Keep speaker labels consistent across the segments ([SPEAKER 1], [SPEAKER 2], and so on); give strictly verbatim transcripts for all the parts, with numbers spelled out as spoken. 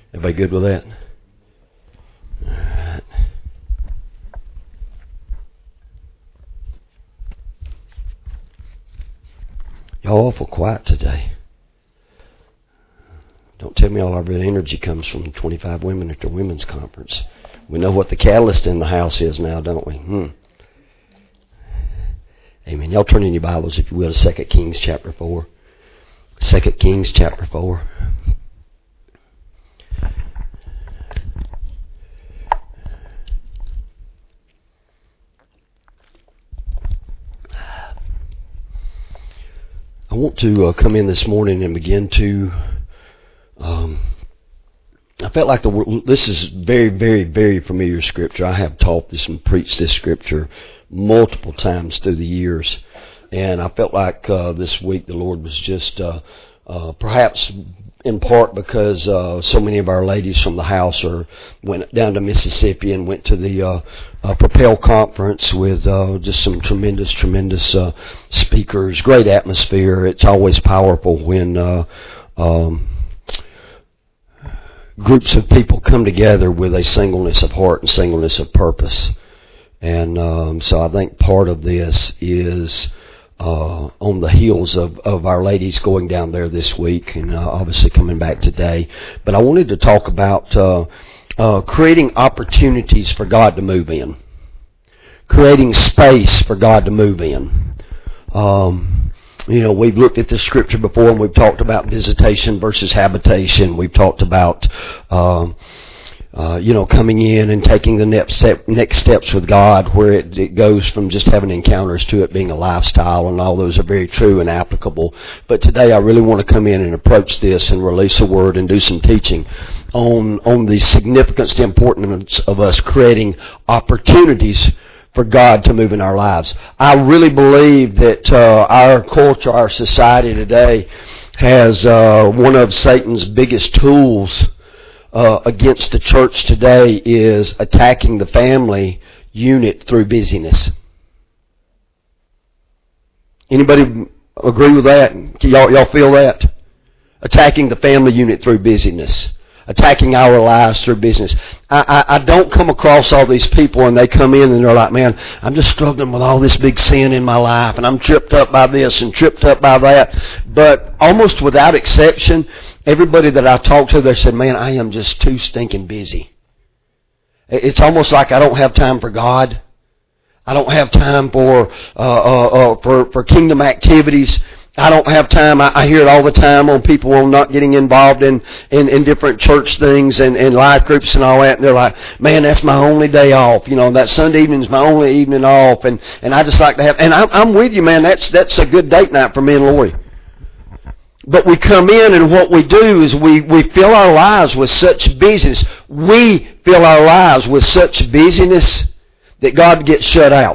[SPEAKER 1] Everybody good with that? All right. Y'all awful quiet today. Don't tell me all our energy comes from twenty-five women at the women's conference. We know what the catalyst in the house is now, don't we? Hmm. Amen. Y'all turn in your Bibles, if you will, to Second Kings chapter four. Second Kings chapter four. I want to uh, come in this morning and begin to, um, I felt like the this is very, very, very familiar scripture. I have taught this and preached this scripture multiple times through the years. And I felt like uh, this week the Lord was just, uh, uh, perhaps in part because uh, so many of our ladies from the house are went down to Mississippi and went to the uh, uh, Propel conference with uh, just some tremendous, tremendous uh, speakers, great atmosphere. It's always powerful when uh, um, groups of people come together with a singleness of heart and singleness of purpose. And um, so I think part of this is Uh, on the heels of, of our ladies going down there this week and uh, obviously coming back today. But I wanted to talk about uh, uh, creating opportunities for God to move in. Creating space for God to move in. Um, you know, we've looked at this scripture before and we've talked about visitation versus habitation. We've talked about um, Uh, you know, coming in and taking the next step, next steps with God, where it, it goes from just having encounters to it being a lifestyle, and all those are very true and applicable. But today I really want to come in and approach this and release a word and do some teaching on on the significance, the importance of us creating opportunities for God to move in our lives. I really believe that uh, our culture, our society today has uh, one of Satan's biggest tools Uh, against the church today is attacking the family unit through busyness. Anybody agree with that? Y'all, y'all feel that? Attacking the family unit through busyness. Attacking our lives through business. I, I, I don't come across all these people and they come in and they're like, man, I'm just struggling with all this big sin in my life and I'm tripped up by this and tripped up by that. But almost without exception, everybody that I talk to, they said, man, I am just too stinking busy. It's almost like I don't have time for God. I don't have time for, uh, uh, uh, for, for kingdom activities. I don't have time. I, I hear it all the time on people on not getting involved in, in, in different church things and, and life groups and all that. And they're like, man, that's my only day off. You know, that Sunday evening is my only evening off. And, and I just like to have, and I'm, I'm with you, man. That's, that's a good date night for me and Lori. But we come in and what we do is we, we fill our lives with such busyness. We fill our lives with such busyness that God gets shut out.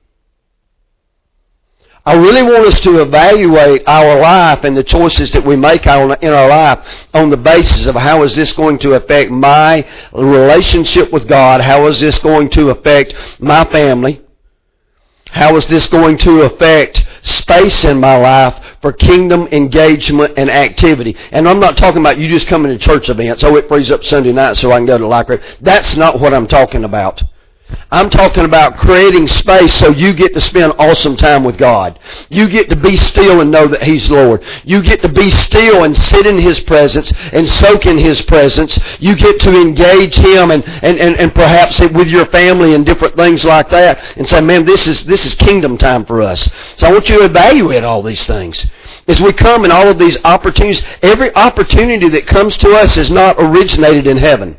[SPEAKER 1] I really want us to evaluate our life and the choices that we make in our life on the basis of how is this going to affect my relationship with God? How is this going to affect my family? How is this going to affect space in my life for kingdom engagement and activity? And I'm not talking about you just coming to church events. Oh, it frees up Sunday night so I can go to the life group. That's not what I'm talking about. I'm talking about creating space so you get to spend awesome time with God. You get to be still and know that He's Lord. You get to be still and sit in His presence and soak in His presence. You get to engage Him and, and, and, and perhaps with your family and different things like that and say, man, this is, this is kingdom time for us. So I want you to evaluate all these things. As we come in all of these opportunities, every opportunity that comes to us is not originated in heaven.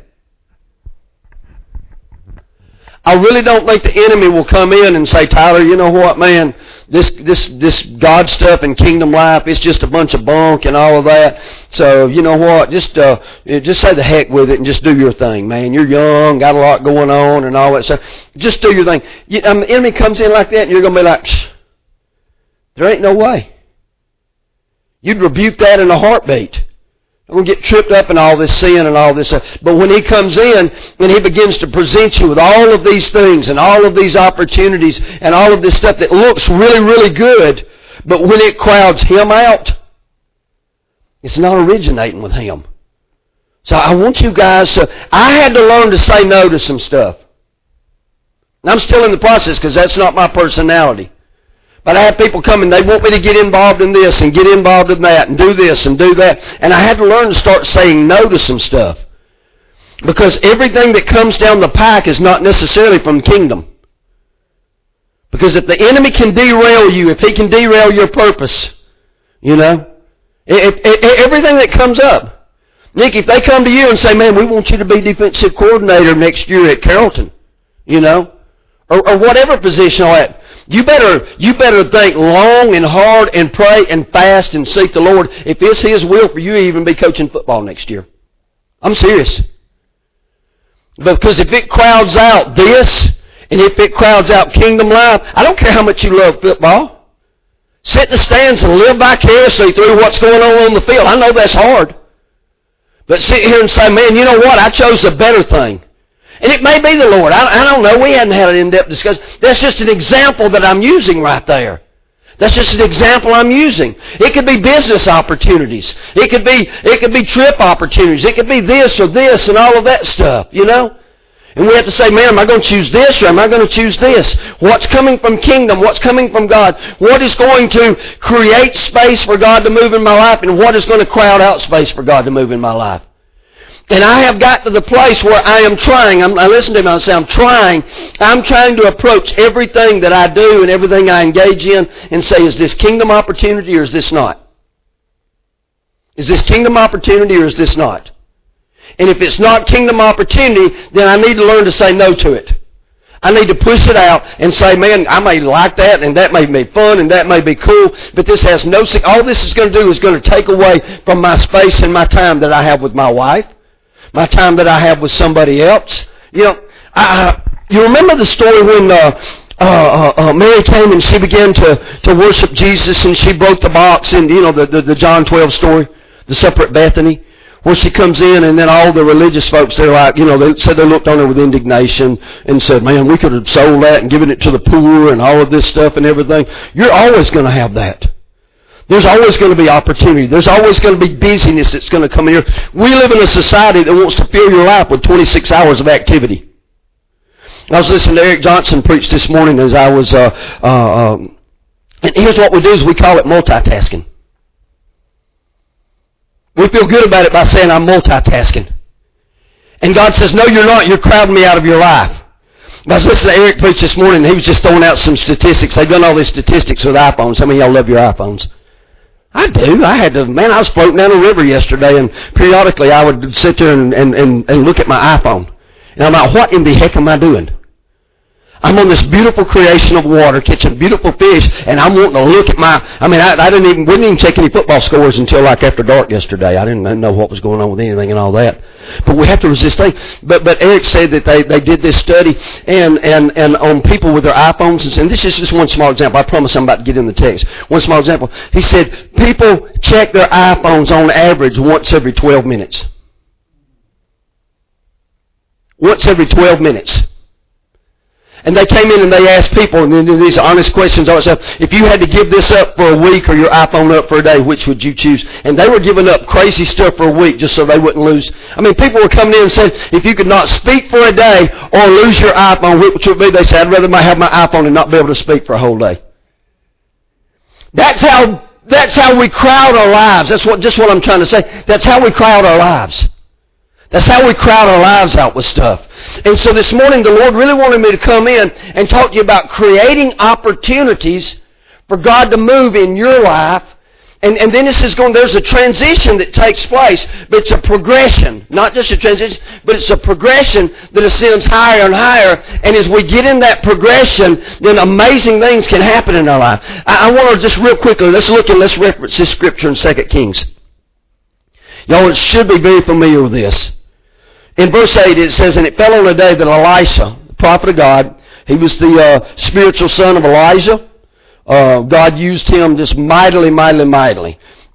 [SPEAKER 1] I really don't think the enemy will come in and say, Tyler, you know what, man, this this this God stuff and kingdom life, it's just a bunch of bunk and all of that. So, you know what, just uh, just say the heck with it and just do your thing, man. You're young, got a lot going on and all that stuff. Just do your thing. You, I mean, the enemy comes in like that and you're going to be like, there ain't no way. You'd rebuke that in a heartbeat. I'm going to get tripped up in all this sin and all this stuff. But when He comes in and He begins to present you with all of these things and all of these opportunities and all of this stuff that looks really, really good, but when it crowds Him out, it's not originating with Him. So I want you guys to, I had to learn to say no to some stuff. And I'm still in the process because that's not my personality. But I have people come and they want me to get involved in this and get involved in that and do this and do that. And I had to learn to start saying no to some stuff. Because everything that comes down the pike is not necessarily from the kingdom. Because if the enemy can derail you, if he can derail your purpose, you know, if, if, if, everything that comes up. Nick, if they come to you and say, man, we want you to be defensive coordinator next year at Carrollton, you know, or, or whatever position or at, you better, you better think long and hard and pray and fast and seek the Lord if it's His will for you to even be coaching football next year. I'm serious. Because if it crowds out this, and if it crowds out kingdom life, I don't care how much you love football. Sit in the stands and live vicariously through what's going on on the field. I know that's hard. But sit here and say, man, you know what? I chose a better thing. And it may be the Lord. I, I don't know. We hadn't had an in-depth discussion. That's just an example that I'm using right there. That's just an example I'm using. It could be business opportunities. It could be, it could be trip opportunities. It could be this or this and all of that stuff, you know? And we have to say, man, am I going to choose this or am I going to choose this? What's coming from kingdom? What's coming from God? What is going to create space for God to move in my life? And what is going to crowd out space for God to move in my life? And I have got to the place where I am trying. I'm, I listen to him. I say, I'm trying. I'm trying to approach everything that I do and everything I engage in and say, is this kingdom opportunity or is this not? Is this kingdom opportunity or is this not? And if it's not kingdom opportunity, then I need to learn to say no to it. I need to push it out and say, man, I may like that and that may be fun and that may be cool, but this has no, all this is going to do is going to take away from my space and my time that I have with my wife. My time that I have with somebody else. You know, I, you remember the story when uh, uh, uh, Mary came and she began to, to worship Jesus and she broke the box and, you know, the, the, the John twelve story, the supper at Bethany, where she comes in and then all the religious folks, they're like, you know, they said they looked on her with indignation and said, man, we could have sold that and given it to the poor and all of this stuff and everything. You're always going to have that. There's always going to be opportunity. There's always going to be busyness that's going to come in here. We live in a society that wants to fill your life with twenty-six hours of activity. I was listening to Eric Johnson preach this morning as I was, uh, uh, um, and here's what we do is we call it multitasking. We feel good about it by saying I'm multitasking. And God says, no, you're not. You're crowding me out of your life. I was listening to Eric preach this morning and he was just throwing out some statistics. They've done all these statistics with iPhones. How many of y'all love your iPhones? I do. I had to, man, I was floating down a river yesterday and periodically I would sit there and, and, and, and look at my iPhone. And I'm like, what in the heck am I doing? I'm on this beautiful creation of water, catching beautiful fish, and I'm wanting to look at my, I mean, I, I didn't even, wouldn't even check any football scores until like after dark yesterday. I didn't know what was going on with anything and all that. But we have to resist things. But, but Eric said that they, they did this study and, and, and on people with their iPhones, and this is just one small example. I promise I'm about to get in the text. One small example. He said people check their iPhones on average once every twelve minutes. Once every twelve minutes. And they came in and they asked people, and then these honest questions, all that stuff, if you had to give this up for a week or your iPhone up for a day, which would you choose? And they were giving up crazy stuff for a week just so they wouldn't lose. I mean, people were coming in and saying, if you could not speak for a day or lose your iPhone, which would be, they said, I'd rather have my iPhone and not be able to speak for a whole day. That's how, that's how we crowd our lives. That's what, just what I'm trying to say. That's how we crowd our lives. That's how we crowd our lives out with stuff. And so this morning the Lord really wanted me to come in and talk to you about creating opportunities for God to move in your life. And, and then this is going, there's a transition that takes place, but it's a progression. Not just a transition, but it's a progression that ascends higher and higher. And as we get in that progression, then amazing things can happen in our life. I, I want to just real quickly, let's look and let's reference this scripture in Second Kings. Y'all should be very familiar with this. In verse eight it says, and it fell on a day that Elisha, the prophet of God, he was the uh, spiritual son of Elijah. Uh, God used him just mightily, mightily, mightily.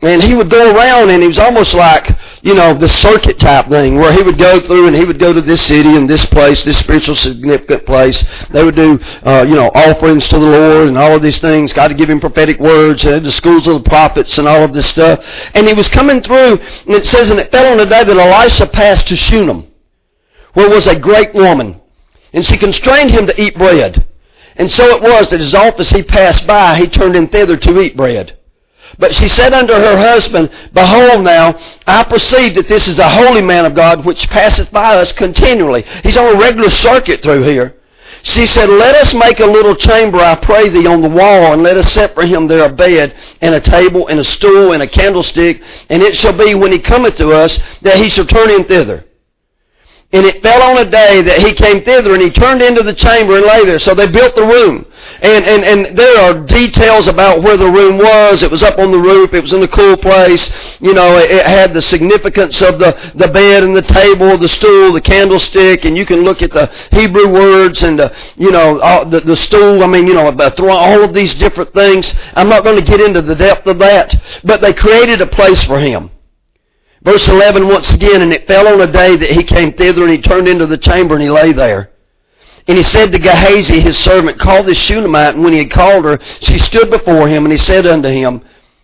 [SPEAKER 1] And he would go around, and he was almost like, you know, the circuit type thing, where he would go through and he would go to this city and this place, this spiritual significant place. They would do, uh, you know, offerings to the Lord and all of these things. God would give him prophetic words, and the schools of the prophets and all of this stuff. And he was coming through, and it says, and it fell on a day that Elisha passed to Shunem, where was a great woman. And she constrained him to eat bread. And so it was that as oft as he passed by, he turned in thither to eat bread. But she said unto her husband, Behold now, I perceive that this is a holy man of God, which passeth by us continually. He's on a regular circuit through here. She said, Let us make a little chamber, I pray thee, on the wall, and let us set for him there a bed, and a table, and a stool, and a candlestick. And it shall be, when he cometh to us, that he shall turn in thither. And it fell on a day that he came thither, and he turned into the chamber and lay there. So they built the room. And, and, and there are details about where the room was. It was up on the roof. It was in a cool place. You know, it, it had the significance of the, the bed and the table, the stool, the candlestick. And you can look at the Hebrew words and, the, you know, all, the, the stool. I mean, you know, all of these different things. I'm not going to get into the depth of that. But they created a place for him. Verse eleven, once again, and it fell on a day that he came thither, and he turned into the chamber, and he lay there. And he said to Gehazi, his servant, Call this Shunammite. And when he had called her, she stood before him, and he said unto him,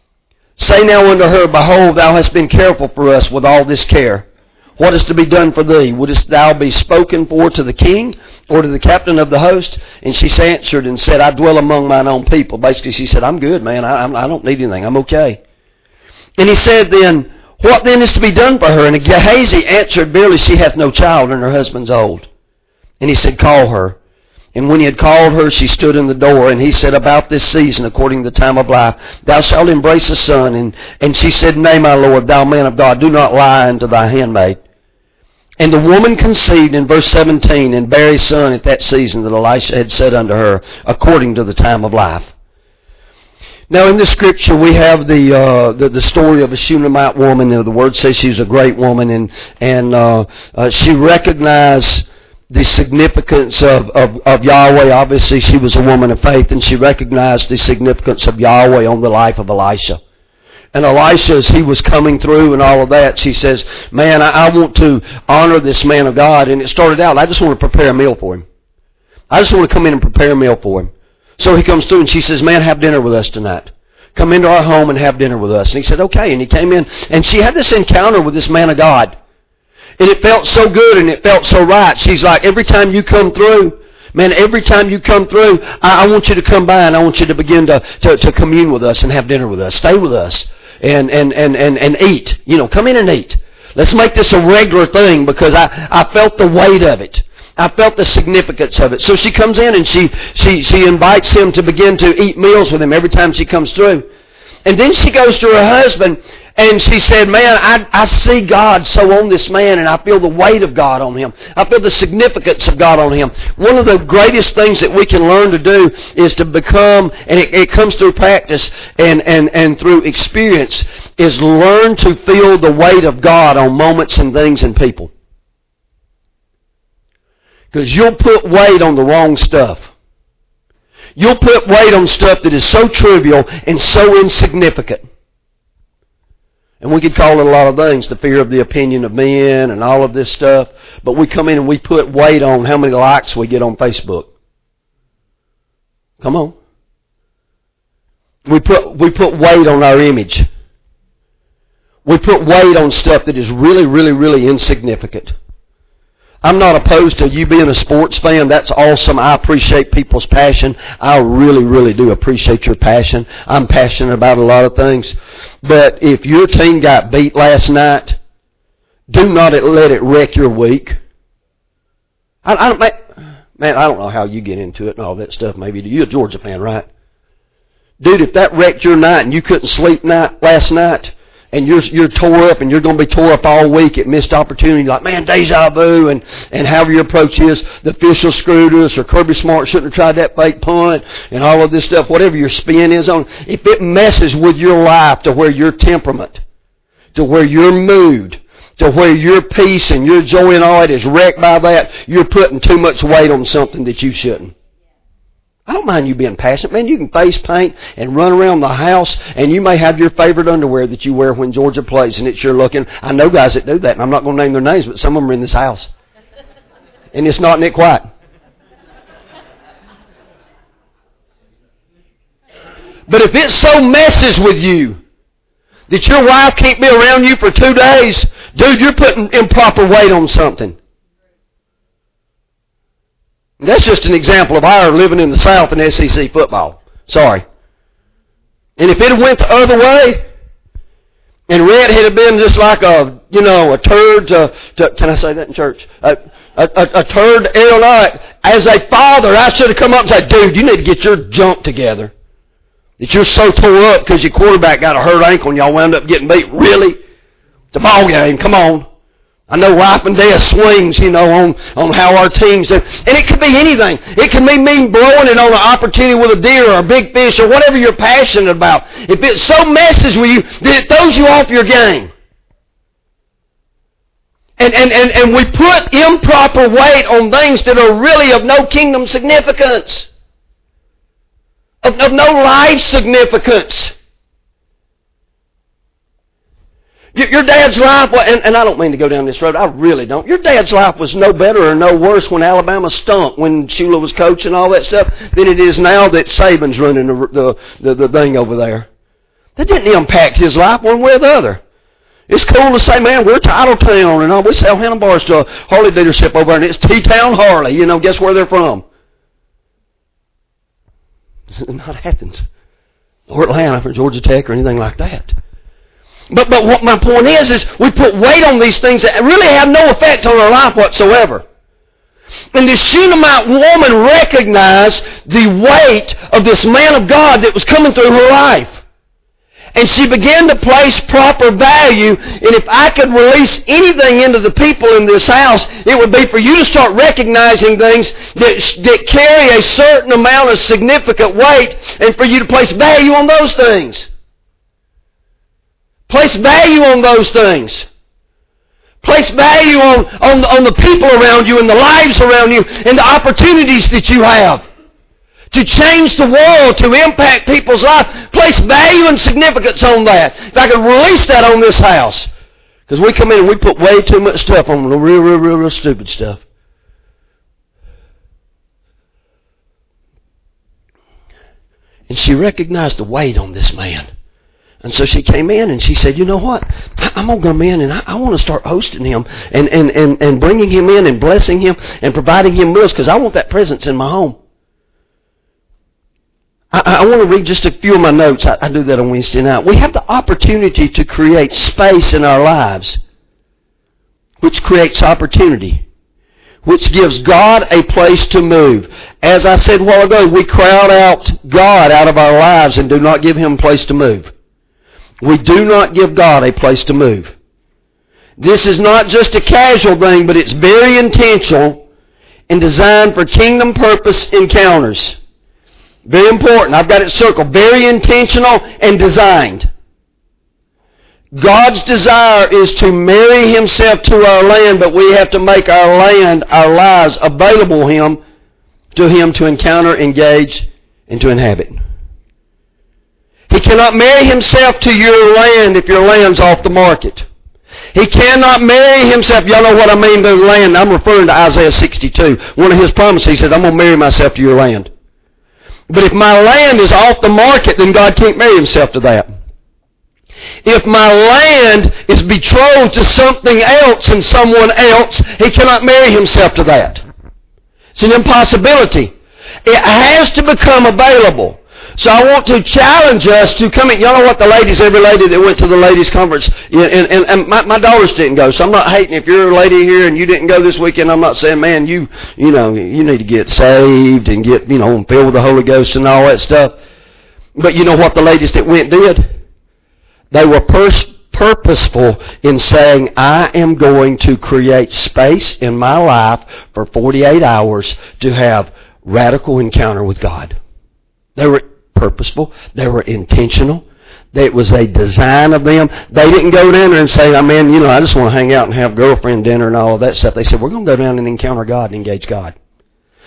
[SPEAKER 1] Say now unto her, Behold, thou hast been careful for us with all this care. What is to be done for thee? Wouldst thou be spoken for to the king, or to the captain of the host? And she answered and said, I dwell among mine own people. Basically, she said, I'm good, man. I, I don't need anything. I'm okay. And he said then, What then is to be done for her? And Gehazi answered, Verily she hath no child, and her husband's old. And he said, Call her. And when he had called her, she stood in the door. And he said, About this season, according to the time of life, thou shalt embrace a son. And, and she said, Nay, my Lord, thou man of God, do not lie unto thy handmaid. And the woman conceived in verse seventeen, and bare a son at that season that Elisha had said unto her, according to the time of life. Now, in this scripture, we have the, uh, the the story of a Shunammite woman. The word says she's a great woman, and and uh, uh, she recognized the significance of, of, of Yahweh. Obviously, she was a woman of faith, and she recognized the significance of Yahweh on the life of Elisha. And Elisha, as he was coming through and all of that, she says, man, I, I want to honor this man of God. And it started out, I just want to prepare a meal for him. I just want to come in and prepare a meal for him. So he comes through and she says, man, have dinner with us tonight. Come into our home and have dinner with us. And he said, okay. And he came in and she had this encounter with this man of God. And it felt so good and it felt so right. She's like, every time you come through, man, every time you come through, I, I want you to come by and I want you to begin to, to, to commune with us and have dinner with us. Stay with us and, and, and, and, and eat. You know, come in and eat. Let's make this a regular thing because I, I felt the weight of it. I felt the significance of it. So she comes in and she, she, she invites him to begin to eat meals with him every time she comes through. And then she goes to her husband and she said, man, I, I see God so on this man and I feel the weight of God on him. I feel the significance of God on him. One of the greatest things that we can learn to do is to become, and it, it comes through practice and, and, and through experience, is learn to feel the weight of God on moments and things and people. Because you'll put weight on the wrong stuff. You'll put weight on stuff that is so trivial and so insignificant. And we could call it a lot of things, the fear of the opinion of men and all of this stuff. But we come in and we put weight on how many likes we get on Facebook. Come on. We put, we put weight on our image. We put weight on stuff that is really, really, really insignificant. I'm not opposed to you being a sports fan. That's awesome. I appreciate people's passion. I really, really do appreciate your passion. I'm passionate about a lot of things. But if your team got beat last night, do not let it wreck your week. I, I don't, man, I don't know how you get into it and all that stuff. Maybe you're a Georgia fan, right? Dude, if that wrecked your night and you couldn't sleep night last night, and you're you're tore up and you're going to be tore up all week at missed opportunity, like, man, deja vu, and, and however your approach is, the official screwed us, or Kirby Smart shouldn't have tried that fake punt, and all of this stuff, whatever your spin is on, if it messes with your life to where your temperament, to where your mood, to where your peace and your joy and all that is wrecked by that, you're putting too much weight on something that you shouldn't. I don't mind you being passionate. Man, you can face paint and run around the house, and you may have your favorite underwear that you wear when Georgia plays, and it's your looking. I know guys that do that, and I'm not going to name their names, but some of them are in this house. And it's not Nick White. But if it so messes with you that your wife can't be around you for two days, dude, you're putting improper weight on something. That's just an example of our living in the South in S E C football. Sorry. And if it had went the other way, and Red had been just like a, you know, a turd to, to can I say that in church? A, a, a, a turd every night. As a father, I should have come up and said, dude, you need to get your junk together. That you're so tore up because your quarterback got a hurt ankle and y'all wound up getting beat. Really? It's a ball game. Come on. I know life and death swings, you know, on, on how our teams do. And it could be anything. It could be me blowing it on an opportunity with a deer or a big fish or whatever you're passionate about. If it so messes with you that it throws you off your game. And, and, and, and we put improper weight on things that are really of no kingdom significance. Of, of no life significance. Your dad's life, and, and I don't mean to go down this road, I really don't. Your dad's life was no better or no worse when Alabama stunk, when Shula was coaching all that stuff, than it is now that Saban's running the, the, the, the thing over there. That didn't impact his life one way or the other. It's cool to say, man, we're Titletown, and all, we sell handlebars to a Harley dealership over there, and it's T-Town Harley. You know, guess where they're from? Not Athens or Atlanta or Georgia Tech or anything like that. But but what my point is, is we put weight on these things that really have no effect on our life whatsoever. And this Shunammite woman recognized the weight of this man of God that was coming through her life. And she began to place proper value. And if I could release anything into the people in this house, it would be for you to start recognizing things that, that carry a certain amount of significant weight, and for you to place value on those things. Place value on those things. Place value on, on, on the people around you and the lives around you and the opportunities that you have to change the world, to impact people's lives. Place value and significance on that. If I could release that on this house. Because we come in and we put way too much stuff on the real, real, real, real stupid stuff. And she recognized the weight on this man. And so she came in and she said, you know what? I'm going to come in and I, I want to start hosting him and, and, and, and bringing him in and blessing him and providing him meals because I want that presence in my home. I, I want to read just a few of my notes. I, I do that on Wednesday night. We have the opportunity to create space in our lives, which creates opportunity, which gives God a place to move. As I said a while ago, we crowd out God out of our lives and do not give Him a place to move. We do not give God a place to move. This is not just a casual thing, but it's very intentional and designed for kingdom purpose encounters. Very important. I've got it circled. Very intentional and designed. God's desire is to marry Himself to our land, but we have to make our land, our lives, available Him to Him to encounter, engage, and to inhabit. He cannot marry Himself to your land if your land's off the market. He cannot marry Himself. Y'all know what I mean by land. I'm referring to Isaiah sixty-two. One of His promises, He said, I'm going to marry myself to your land. But if my land is off the market, then God can't marry Himself to that. If my land is betrothed to something else and someone else, He cannot marry Himself to that. It's an impossibility. It has to become available. So I want to challenge us to come in. Y'all know what the ladies, every lady that went to the ladies' conference, and, and, and my, my daughters didn't go, so I'm not hating. If you're a lady here and you didn't go this weekend, I'm not saying, man, you, you know, you need to get saved and get, you know, and filled with the Holy Ghost and all that stuff. But you know what the ladies that went did? They were pers- purposeful in saying, I am going to create space in my life for forty-eight hours to have radical encounter with God. They were purposeful. They were intentional. It was a design of them. They didn't go down there and say, I mean, you know, I just want to hang out and have girlfriend dinner and all of that stuff. They said, we're going to go down and encounter God and engage God.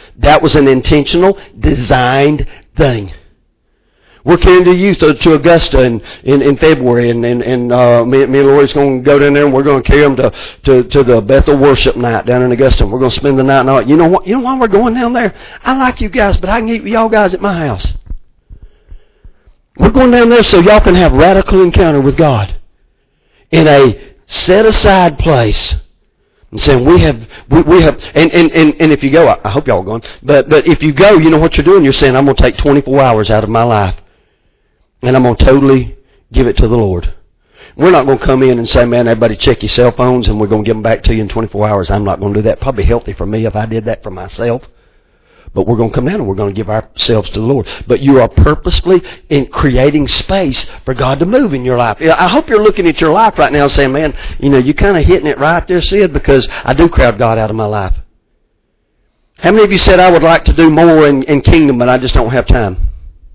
[SPEAKER 1] That was an intentional, designed thing. We're carrying the youth to, to Augusta in, in, in February, and, and, and uh, me, me and Lori's going to go down there, and we're going to carry them to, to, to the Bethel worship night down in Augusta. We're going to spend the night. And you know what? You know why we're going down there? I like you guys, but I can eat with y'all guys at my house. We're going down there so y'all can have radical encounter with God in a set-aside place. And saying we have, we, we have, and, and, and, and if you go, I, I hope y'all are going, but, but if you go, you know what you're doing? You're saying, I'm going to take twenty-four hours out of my life. And I'm going to totally give it to the Lord. We're not going to come in and say, man, everybody check your cell phones and we're going to give them back to you in twenty-four hours. I'm not going to do that. Probably healthy for me if I did that for myself. But we're going to come down and we're going to give ourselves to the Lord. But you are purposefully in creating space for God to move in your life. I hope you're looking at your life right now and saying, man, you know, you're kind of hitting it right there, Sid, because I do crowd God out of my life. How many of you said I would like to do more in, in kingdom, but I just don't have time?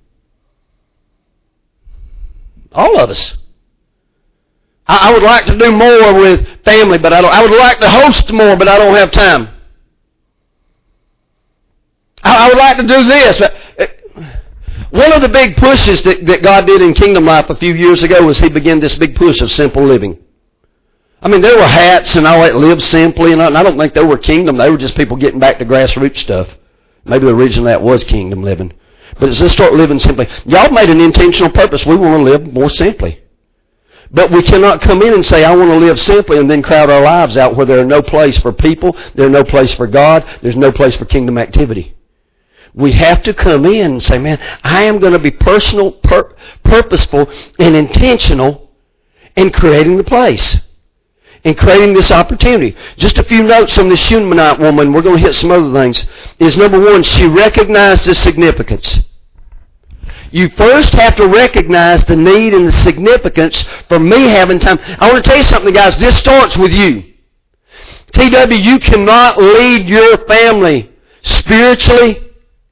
[SPEAKER 1] All of us. I, I would like to do more with family, but I don't. I would like to host more, but I don't have time. I, I would like to do this. One of the big pushes that, that God did in Kingdom Life a few years ago was He began this big push of simple living. I mean, there were hats and all that, live simply, and I don't think they were kingdom. They were just people getting back to grassroots stuff. Maybe the reason that was kingdom living. But let's start living simply. Y'all made an intentional purpose. We want to live more simply. But we cannot come in and say, I want to live simply, and then crowd our lives out where there are no place for people, there's no place for God, there's no place for kingdom activity. We have to come in and say, man, I am going to be personal, pur- purposeful, and intentional in creating the place. In creating this opportunity. Just a few notes on this Shunammite woman. We're going to hit some other things. Is number one, she recognized the significance. You first have to recognize the need and the significance for me having time. I want to tell you something, guys. This starts with you. T W, you cannot lead your family spiritually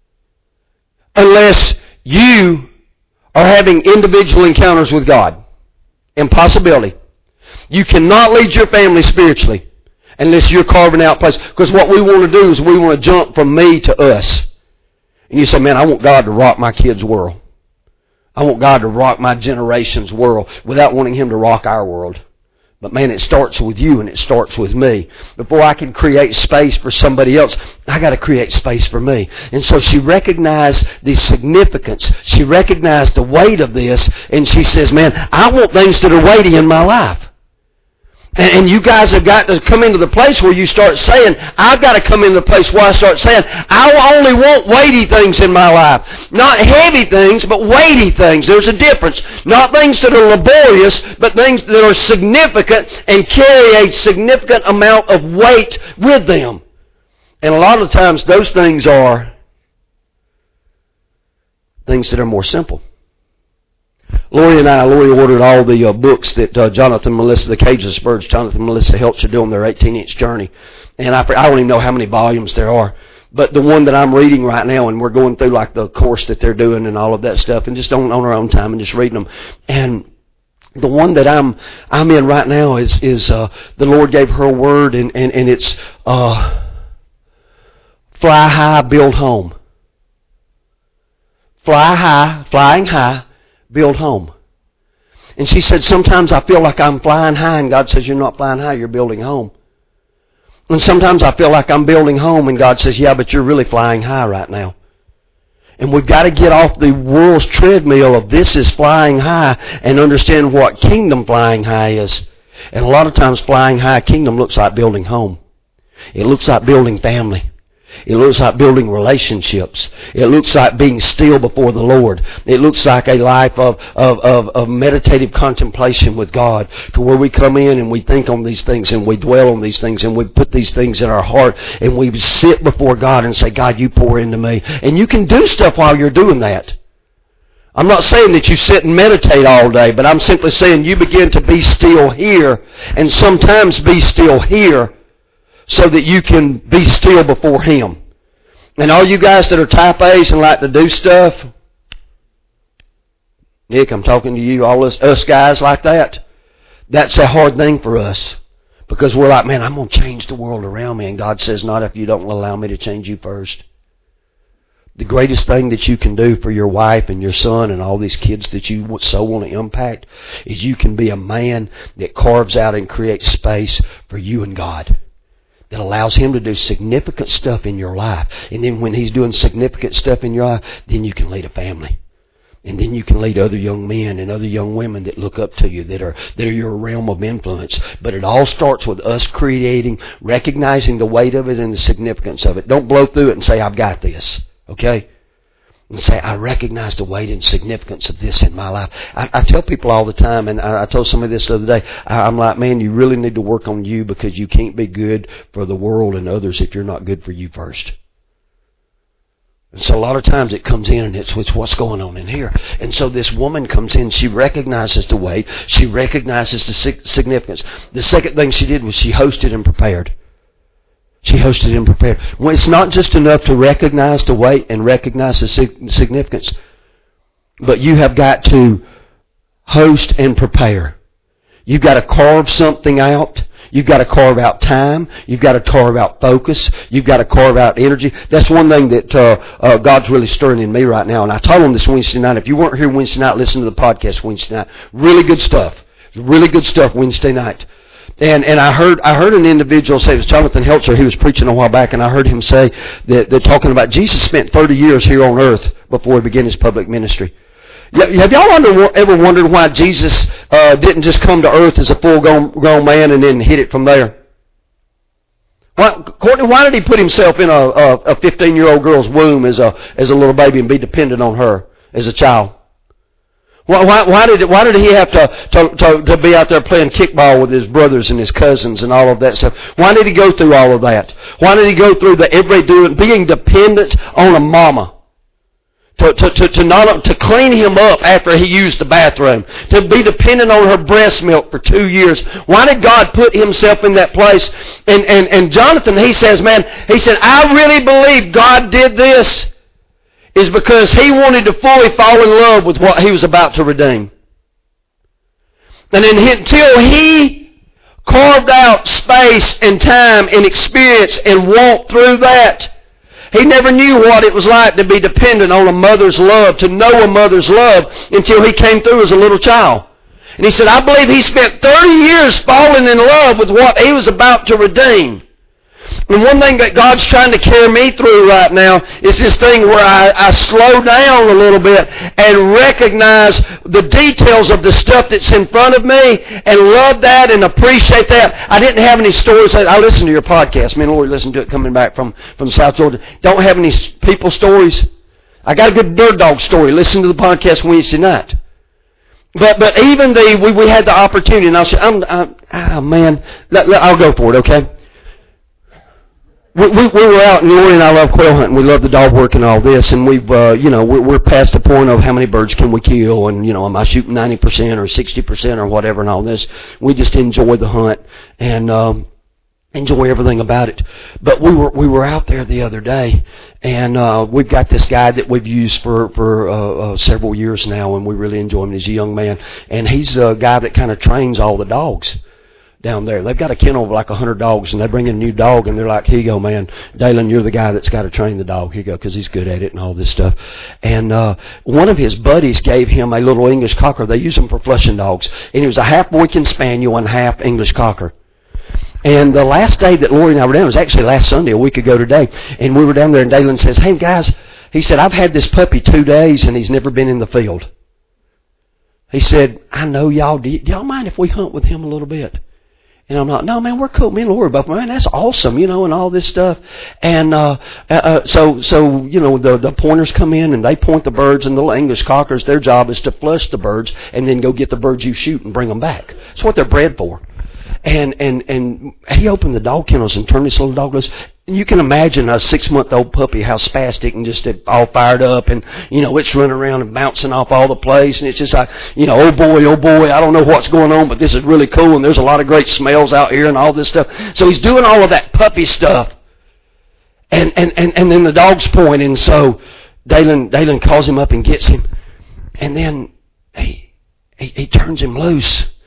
[SPEAKER 1] unless you are having individual encounters with God. Impossibility. You cannot lead your family spiritually unless you're carving out place. Because what we want to do is we want to jump from me to us. And you say, man, I want God to rock my kids' world. I want God to rock my generation's world without wanting Him to rock our world. But man, it starts with you and it starts with me. Before I can create space for somebody else, I got to create space for me. And so she recognized the significance. She recognized the weight of this. And she says, man, I want things that are weighty in my life. And you guys have got to come into the place where you start saying, I've got to come into the place where I start saying, I only want weighty things in my life. Not heavy things, but weighty things. There's a difference. Not things that are laborious, but things that are significant and carry a significant amount of weight with them. And a lot of times those things are things that are more simple. Lori and I, Lori ordered all the uh, books that uh, Jonathan and Melissa, the Cages of Spurge, Jonathan and Melissa helped you do on their eighteen-inch journey. And I, I don't even know how many volumes there are. But the one that I'm reading right now, and we're going through like the course that they're doing and all of that stuff, and just on, on our own time and just reading them. And the one that I'm I'm in right now is is uh, the Lord gave her a word, and, and, and it's uh, fly high, build home. Fly high, flying high, build home. And she said, sometimes I feel like I'm flying high, and God says, you're not flying high, you're building home. And sometimes I feel like I'm building home, and God says, yeah, but you're really flying high right now. And we've got to get off the world's treadmill of this is flying high and understand what kingdom flying high is. And a lot of times flying high kingdom looks like building home. It looks like building family. It looks like building relationships. It looks like being still before the Lord. It looks like a life of, of, of, of meditative contemplation with God, to where we come in and we think on these things and we dwell on these things and we put these things in our heart and we sit before God and say, God, you pour into me. And you can do stuff while you're doing that. I'm not saying that you sit and meditate all day, but I'm simply saying you begin to be still here, and sometimes be still here, so that you can be still before Him. And all you guys that are type A's and like to do stuff, Nick, I'm talking to you, all us, us guys like that, that's a hard thing for us. Because we're like, man, I'm going to change the world around me. And God says, not if you don't allow me to change you first. The greatest thing that you can do for your wife and your son and all these kids that you so want to impact is you can be a man that carves out and creates space for you and God, that allows Him to do significant stuff in your life. And then when He's doing significant stuff in your life, then you can lead a family. And then you can lead other young men and other young women that look up to you, that are that are your realm of influence. But it all starts with us creating, recognizing the weight of it and the significance of it. Don't blow through it and say, I've got this. Okay? And say, I recognize the weight and significance of this in my life. I, I tell people all the time, and I, I told somebody this the other day, I, I'm like, man, you really need to work on you, because you can't be good for the world and others if you're not good for you first. And so a lot of times it comes in and it's, it's what's going on in here. And so this woman comes in, she recognizes the weight, she recognizes the significance. The second thing she did was she hosted and prepared. She hosted and prepared. Well, it's not just enough to recognize the weight and recognize the significance, but you have got to host and prepare. You've got to carve something out. You've got to carve out time. You've got to carve out focus. You've got to carve out energy. That's one thing that uh, uh, God's really stirring in me right now. And I told him this Wednesday night. If you weren't here Wednesday night, listen to the podcast Wednesday night. Really good stuff. Really good stuff Wednesday night. And and I heard I heard an individual say, it was Jonathan Heltzer, he was preaching a while back, and I heard him say that they're talking about Jesus spent thirty years here on earth before he began his public ministry. Have y'all wonder, ever wondered why Jesus uh, didn't just come to earth as a full-grown grown man and then hit it from there? Why, Courtney, why did he put himself in a, a fifteen-year-old girl's womb as a as a little baby and be dependent on her as a child? Why, why, why did why did he have to, to, to, to be out there playing kickball with his brothers and his cousins and all of that stuff? Why did he go through all of that? Why did he go through the every doing, being dependent on a mama? To, to, to, to not, to clean him up after he used the bathroom. To be dependent on her breast milk for two years. Why did God put himself in that place? And, and, and Jonathan, he says, man, he said, I really believe God did this is because he wanted to fully fall in love with what he was about to redeem. And then until he carved out space and time and experience and walked through that, he never knew what it was like to be dependent on a mother's love, to know a mother's love, until he came through as a little child. And he said, I believe he spent thirty years falling in love with what he was about to redeem. And one thing that God's trying to carry me through right now is this thing where I, I slow down a little bit and recognize the details of the stuff that's in front of me and love that and appreciate that. I didn't have any stories. I listened to your podcast. Me and Lori listened to it coming back from, from South Georgia. Don't have any people stories. I got a good bird dog story. Listen to the podcast Wednesday night. But but even the we, we had the opportunity, and I'll say, I'm, I'm, oh man, let, let, I'll go for it, okay? We, we, we were out, and Lori and I love quail hunting. We love the dog work and all this, and we've, uh, you know, we're, we're past the point of how many birds can we kill, and, you know, am I shooting ninety percent or sixty percent or whatever and all this. We just enjoy the hunt and um, enjoy everything about it. But we were we were out there the other day, and uh, we've got this guy that we've used for, for uh, uh, several years now, and we really enjoy him. He's a young man, and he's a guy that kind of trains all the dogs down there. They've got a kennel of like a hundred dogs, and they bring in a new dog, and they're like, here you go, man. Dalen, you're the guy that's got to train the dog. Here you go, because he's good at it and all this stuff. And uh one of his buddies gave him a little English Cocker. They use them for flushing dogs. And he was a half Boykin Spaniel and half English Cocker. And the last day that Lori and I were down, it was actually last Sunday, a week ago today, and we were down there, and Dalen says, hey, guys, he said, I've had this puppy two days, and he's never been in the field. He said, I know y'all, do y'all mind if we hunt with him a little bit? And I'm like, no, man, we're cool. Me and Lori both, man, that's awesome, you know, and all this stuff. And uh, uh so, so you know, the the pointers come in and they point the birds, and the little English Cockers, their job is to flush the birds and then go get the birds you shoot and bring them back. That's what they're bred for. And and and he opened the dog kennels and turned this little dog loose. And you can imagine a six-month-old puppy, how spastic and just all fired up, and, you know, it's running around and bouncing off all the place, and it's just like, you know, oh boy, oh boy, I don't know what's going on, but this is really cool, and there's a lot of great smells out here and all this stuff. So he's doing all of that puppy stuff. And and, and, and then the dog's pointing, and so Dalen, Dalen calls him up and gets him. And then he, he, he turns him loose.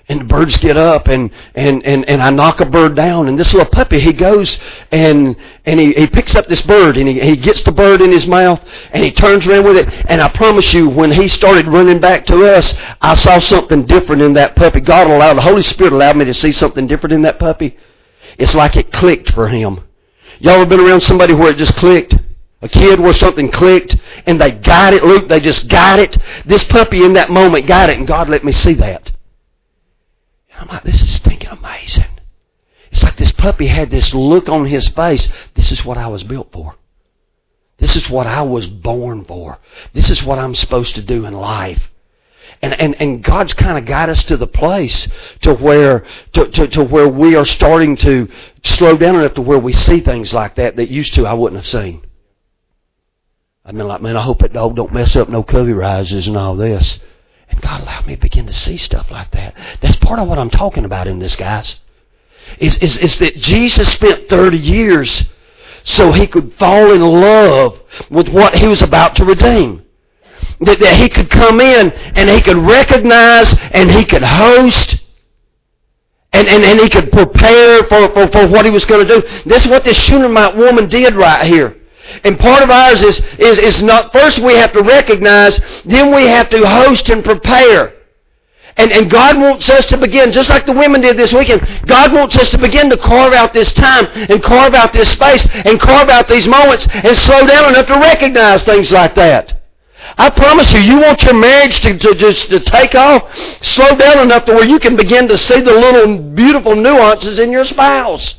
[SPEAKER 1] And the birds get up, and, and, and, and I knock a bird down. And this little puppy, he goes and and he, he picks up this bird, and he, he gets the bird in his mouth, and he turns around with it. And I promise you, when he started running back to us, I saw something different in that puppy. God allowed, the Holy Spirit allowed me to see something different in that puppy. It's like it clicked for him. Y'all ever been around somebody where it just clicked? A kid where something clicked, and they got it, Luke, they just got it. This puppy in that moment got it, and God let me see that. I'm like, this is stinking amazing. It's like this puppy had this look on his face. This is what I was built for. This is what I was born for. This is what I'm supposed to do in life. And and, and God's kind of got us to the place to where to, to, to where we are starting to slow down enough to where we see things like that that used to I wouldn't have seen. I've been like, man, I hope that dog don't mess up no covey rises and all this. And God allowed me to begin to see stuff like that. That's part of what I'm talking about in this, guys. Is, is, is that Jesus spent thirty years so He could fall in love with what He was about to redeem. That, that He could come in and He could recognize and He could host and, and, and He could prepare for, for, for what He was going to do. This is what this Shunammite woman did right here. And part of ours is, is, is not, first we have to recognize, then we have to host and prepare. And, and God wants us to begin, just like the women did this weekend, God wants us to begin to carve out this time and carve out this space and carve out these moments and slow down enough to recognize things like that. I promise you, you want your marriage to, to just to take off, slow down enough to where you can begin to see the little beautiful nuances in your spouse.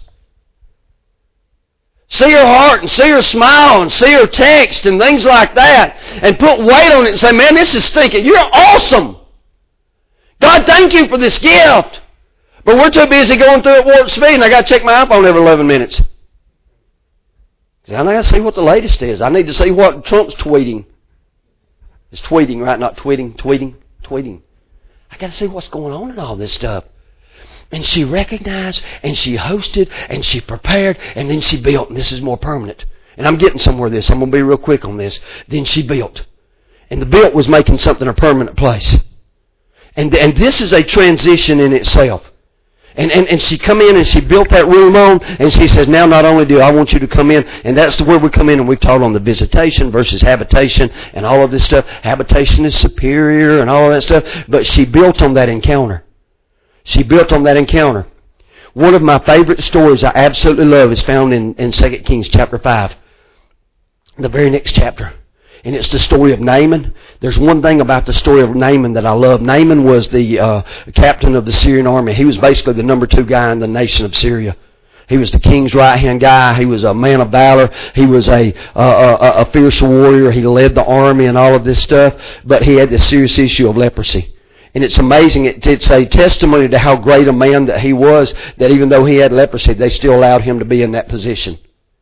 [SPEAKER 1] See her heart and see her smile and see her text and things like that. And put weight on it and say, man, this is stinking. You're awesome. God, thank you for this gift. But we're too busy going through at warp speed, and I got to check my iPhone every eleven minutes. See, I got to see what the latest is. I need to see what Trump's tweeting. It's tweeting, right? Not tweeting, tweeting, tweeting. I got to see what's going on in all this stuff. And she recognized, and she hosted, and she prepared, and then she built. And this is more permanent. And I'm getting somewhere with this. I'm going to be real quick on this. Then she built. And the built was making something a permanent place. And and this is a transition in itself. And, and, and she come in and she built that room on, and she says, now not only do I want you to come in, and that's the where we come in, and we've taught on the visitation versus habitation and all of this stuff. Habitation is superior and all of that stuff. But she built on that encounter. She built on that encounter. One of my favorite stories I absolutely love is found in, in Second Kings chapter five. The very next chapter. And it's the story of Naaman. There's one thing about the story of Naaman that I love. Naaman was the uh, captain of the Syrian army. He was basically the number two guy in the nation of Syria. He was the king's right-hand guy. He was a man of valor. He was a, a, a, a fierce warrior. He led the army and all of this stuff. But he had this serious issue of leprosy. And it's amazing. It's a testimony to how great a man that he was, that even though he had leprosy, they still allowed him to be in that position.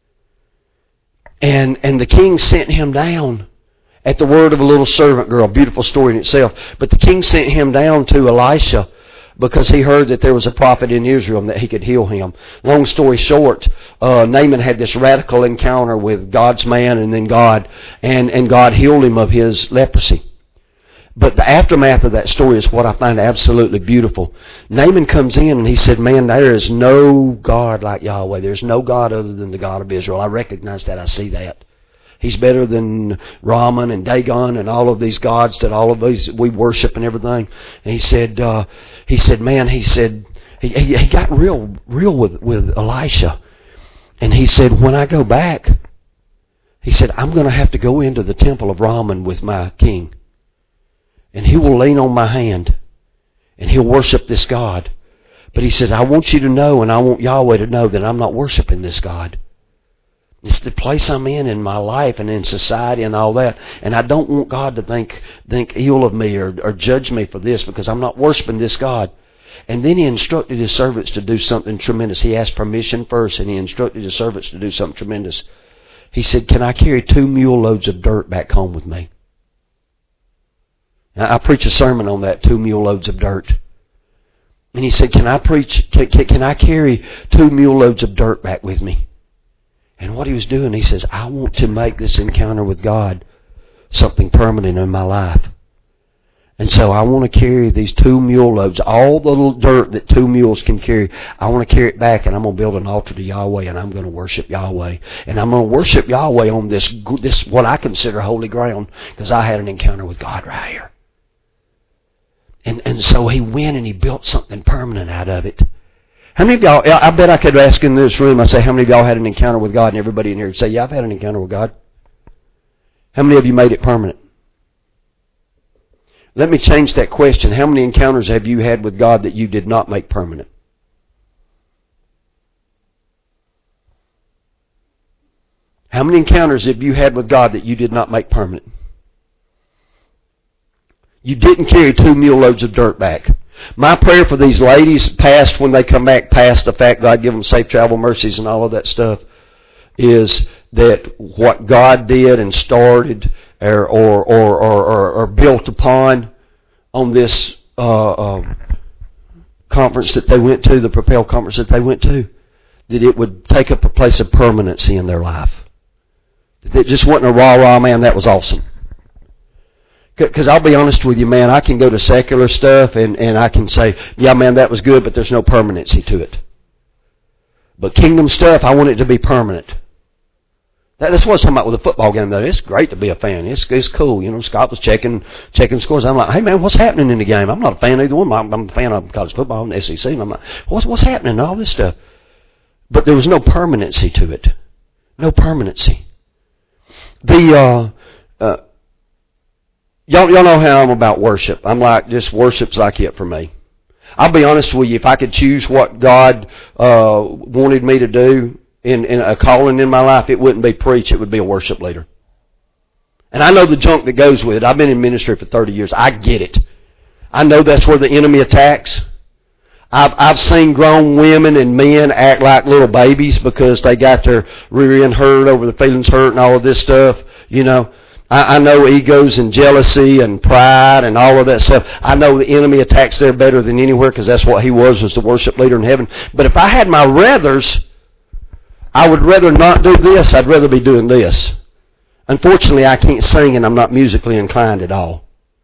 [SPEAKER 1] And and the king sent him down at the word of a little servant girl. Beautiful story in itself. But the king sent him down to Elisha because he heard that there was a prophet in Israel and that he could heal him. Long story short, uh, Naaman had this radical encounter with God's man and then God, and, and God healed him of his leprosy. But the aftermath of that story is what I find absolutely beautiful. Naaman comes in and he said, man, there is no God like Yahweh. There's no God other than the God of Israel. I recognize that. I see that. He's better than Raman and Dagon and all of these gods that all of these we worship and everything. And he said, uh, he said, man, he said, he, he got real, real with, with Elisha. And he said, when I go back, he said, I'm going to have to go into the temple of Raman with my king. And he will lean on my hand. And he'll worship this God. But he says, I want you to know, and I want Yahweh to know, that I'm not worshiping this God. It's the place I'm in in my life and in society and all that. And I don't want God to think think ill of me or, or judge me for this, because I'm not worshiping this God. And then he instructed his servants to do something tremendous. He asked permission first, and he instructed his servants to do something tremendous. He said, can I carry two mule loads of dirt back home with me? Now, I preach a sermon on that, two mule loads of dirt. And he said, can I preach, can, can I carry two mule loads of dirt back with me? And what he was doing, he says, I want to make this encounter with God something permanent in my life. And so I want to carry these two mule loads, all the little dirt that two mules can carry. I want to carry it back, and I'm going to build an altar to Yahweh, and I'm going to worship Yahweh. And I'm going to worship Yahweh on this, this what I consider holy ground, because I had an encounter with God right here. And, and so he went and he built something permanent out of it. How many of y'all, I bet I could ask in this room, I say, how many of y'all had an encounter with God? And everybody in here would say, yeah, I've had an encounter with God. How many of you made it permanent? Let me change that question. How many encounters have you had with God that you did not make permanent? How many encounters have you had with God that you did not make permanent? You didn't carry two mule loads of dirt back. My prayer for these ladies, past when they come back, past the fact God give them safe travel mercies and all of that stuff, is that what God did and started or or or or, or built upon on this uh, uh, conference that they went to, the Propel conference that they went to, that it would take up a place of permanency in their life. That it just wasn't a rah-rah, man, that was awesome. Because I'll be honest with you, man, I can go to secular stuff and, and I can say, yeah, man, that was good, but there's no permanency to it. But kingdom stuff, I want it to be permanent. That, that's what I was talking about with the football game, though. It's great to be a fan. It's, it's cool. You know, Scott was checking checking scores. I'm like, hey, man, what's happening in the game? I'm not a fan of either one. I'm, I'm a fan of college football and S E C. And I'm like, what's, what's happening and all this stuff? But there was no permanency to it. No permanency. The, uh, uh, y'all, y'all know how I'm about worship. I'm like, just worship's like it for me. I'll be honest with you, if I could choose what God uh wanted me to do in, in a calling in my life, it wouldn't be preach, it would be a worship leader. And I know the junk that goes with it. I've been in ministry for thirty years. I get it. I know that's where the enemy attacks. I've, I've seen grown women and men act like little babies because they got their rear end hurt over the feelings hurt and all of this stuff, you know. I, I know egos and jealousy and pride and all of that stuff. I know the enemy attacks there better than anywhere because that's what he was, was the worship leader in heaven. But if I had my rathers, I would rather not do this. I'd rather be doing this. Unfortunately, I can't sing and I'm not musically inclined at all.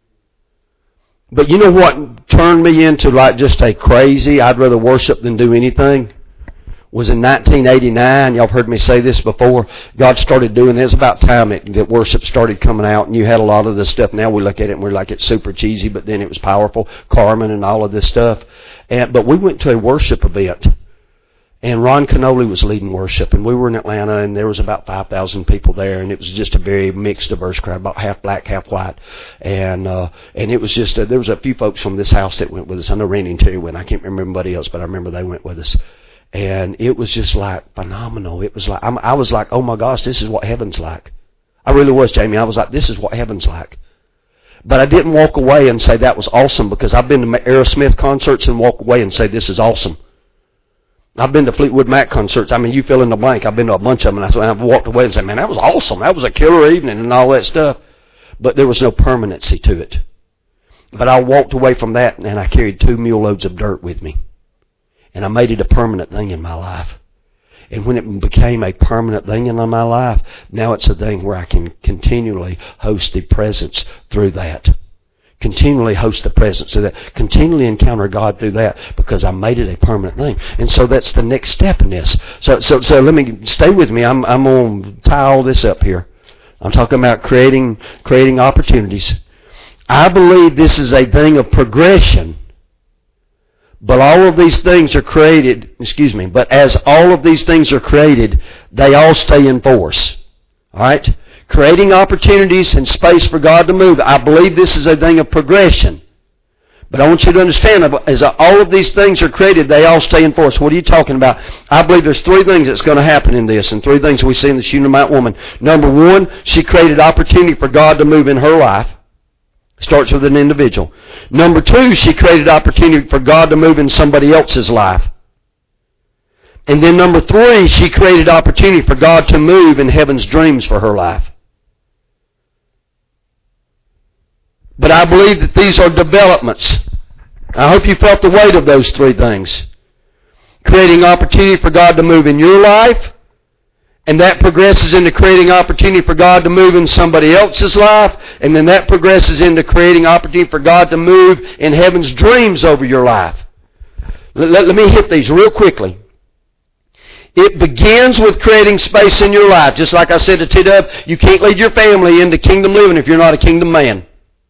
[SPEAKER 1] But you know what turned me into like just a crazy, I'd rather worship than do anything? Was in nineteen eighty-nine. Y'all have heard me say this before. God started doing it. It was about time it, that worship started coming out, and you had a lot of this stuff. Now we look at it and we're like, it's super cheesy, but then it was powerful. Carmen and all of this stuff. And, but we went to a worship event, and Ron Canoli was leading worship, and we were in Atlanta, and there was about five thousand people there, and it was just a very mixed, diverse crowd, about half black, half white. And uh, and it was just, a, there was a few folks from this house that went with us. I know Randy and Terry went. I can't remember anybody else, but I remember they went with us. And it was just like phenomenal. It was like, I'm, I was like, oh my gosh, this is what heaven's like. I really was, Jamie. I was like, this is what heaven's like. But I didn't walk away and say that was awesome, because I've been to Aerosmith concerts and walk away and say this is awesome. I've been to Fleetwood Mac concerts. I mean, you fill in the blank. I've been to a bunch of them, and I I've walked away and said, man, that was awesome. That was a killer evening and all that stuff. But there was no permanency to it. But I walked away from that, and I carried two mule loads of dirt with me. And I made it a permanent thing in my life. And when it became a permanent thing in my life, now it's a thing where I can continually host the presence through that. Continually host the presence through that. Continually encounter God through that, because I made it a permanent thing. And so that's the next step in this. So so so let me stay with me. I'm I'm going to tie all this up here. I'm talking about creating creating opportunities. I believe this is a thing of progression. But all of these things are created, excuse me, but as all of these things are created, they all stay in force. Alright? Creating opportunities and space for God to move. I believe this is a thing of progression. But I want you to understand, as all of these things are created, they all stay in force. What are you talking about? I believe there's three things that's going to happen in this, and three things we see in the Shunammite woman. Number one, she created opportunity for God to move in her life. Starts with an individual. Number two, she created opportunity for God to move in somebody else's life. And then number three, she created opportunity for God to move in heaven's dreams for her life. But I believe that these are developments. I hope you felt the weight of those three things. Creating opportunity for God to move in your life, And that progresses into creating opportunity for God to move in somebody else's life. And then that progresses into creating opportunity for God to move in heaven's dreams over your life. Let, let, let me hit these real quickly. It begins with creating space in your life. Just like I said to T-Dub, you can't lead your family into kingdom living if you're not a kingdom man.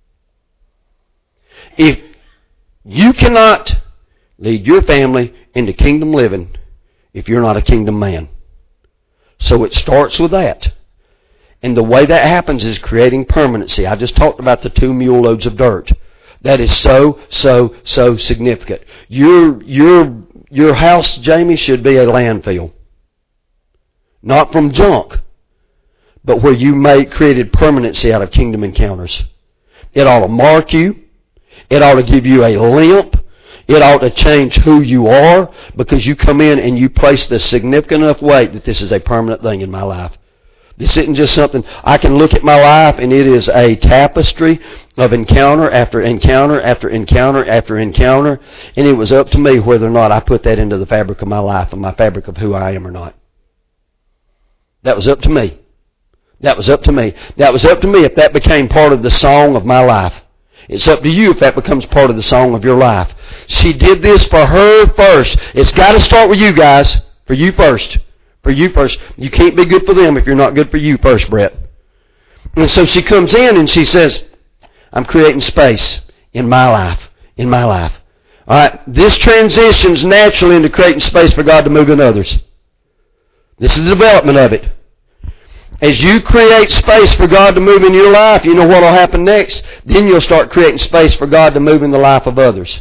[SPEAKER 1] If you cannot lead your family into kingdom living if you're not a kingdom man. So it starts with that. And the way that happens is creating permanency. I just talked about the two mule loads of dirt. That is so, so, so significant. Your, your, your house, Jamie, should be a landfill. Not from junk, but where you made, created permanency out of kingdom encounters. It ought to mark you. It ought to give you a limp. It ought to change who you are because you come in and you place the significant enough weight that this is a permanent thing in my life. This isn't just something, I can look at my life and it is a tapestry of encounter after encounter after encounter after encounter, and it was up to me whether or not I put that into the fabric of my life and my fabric of who I am or not. That was up to me. That was up to me. That was up to me if that became part of the song of my life. It's up to you if that becomes part of the song of your life. She did this for her first. It's got to start with you guys. For you first. For you first. You can't be good for them if you're not good for you first, Brett. And so she comes in and she says, I'm creating space in my life. In my life. All right. This transitions naturally into creating space for God to move in others. This is the development of it. As you create space for God to move in your life, you know what will happen next? Then you'll start creating space for God to move in the life of others.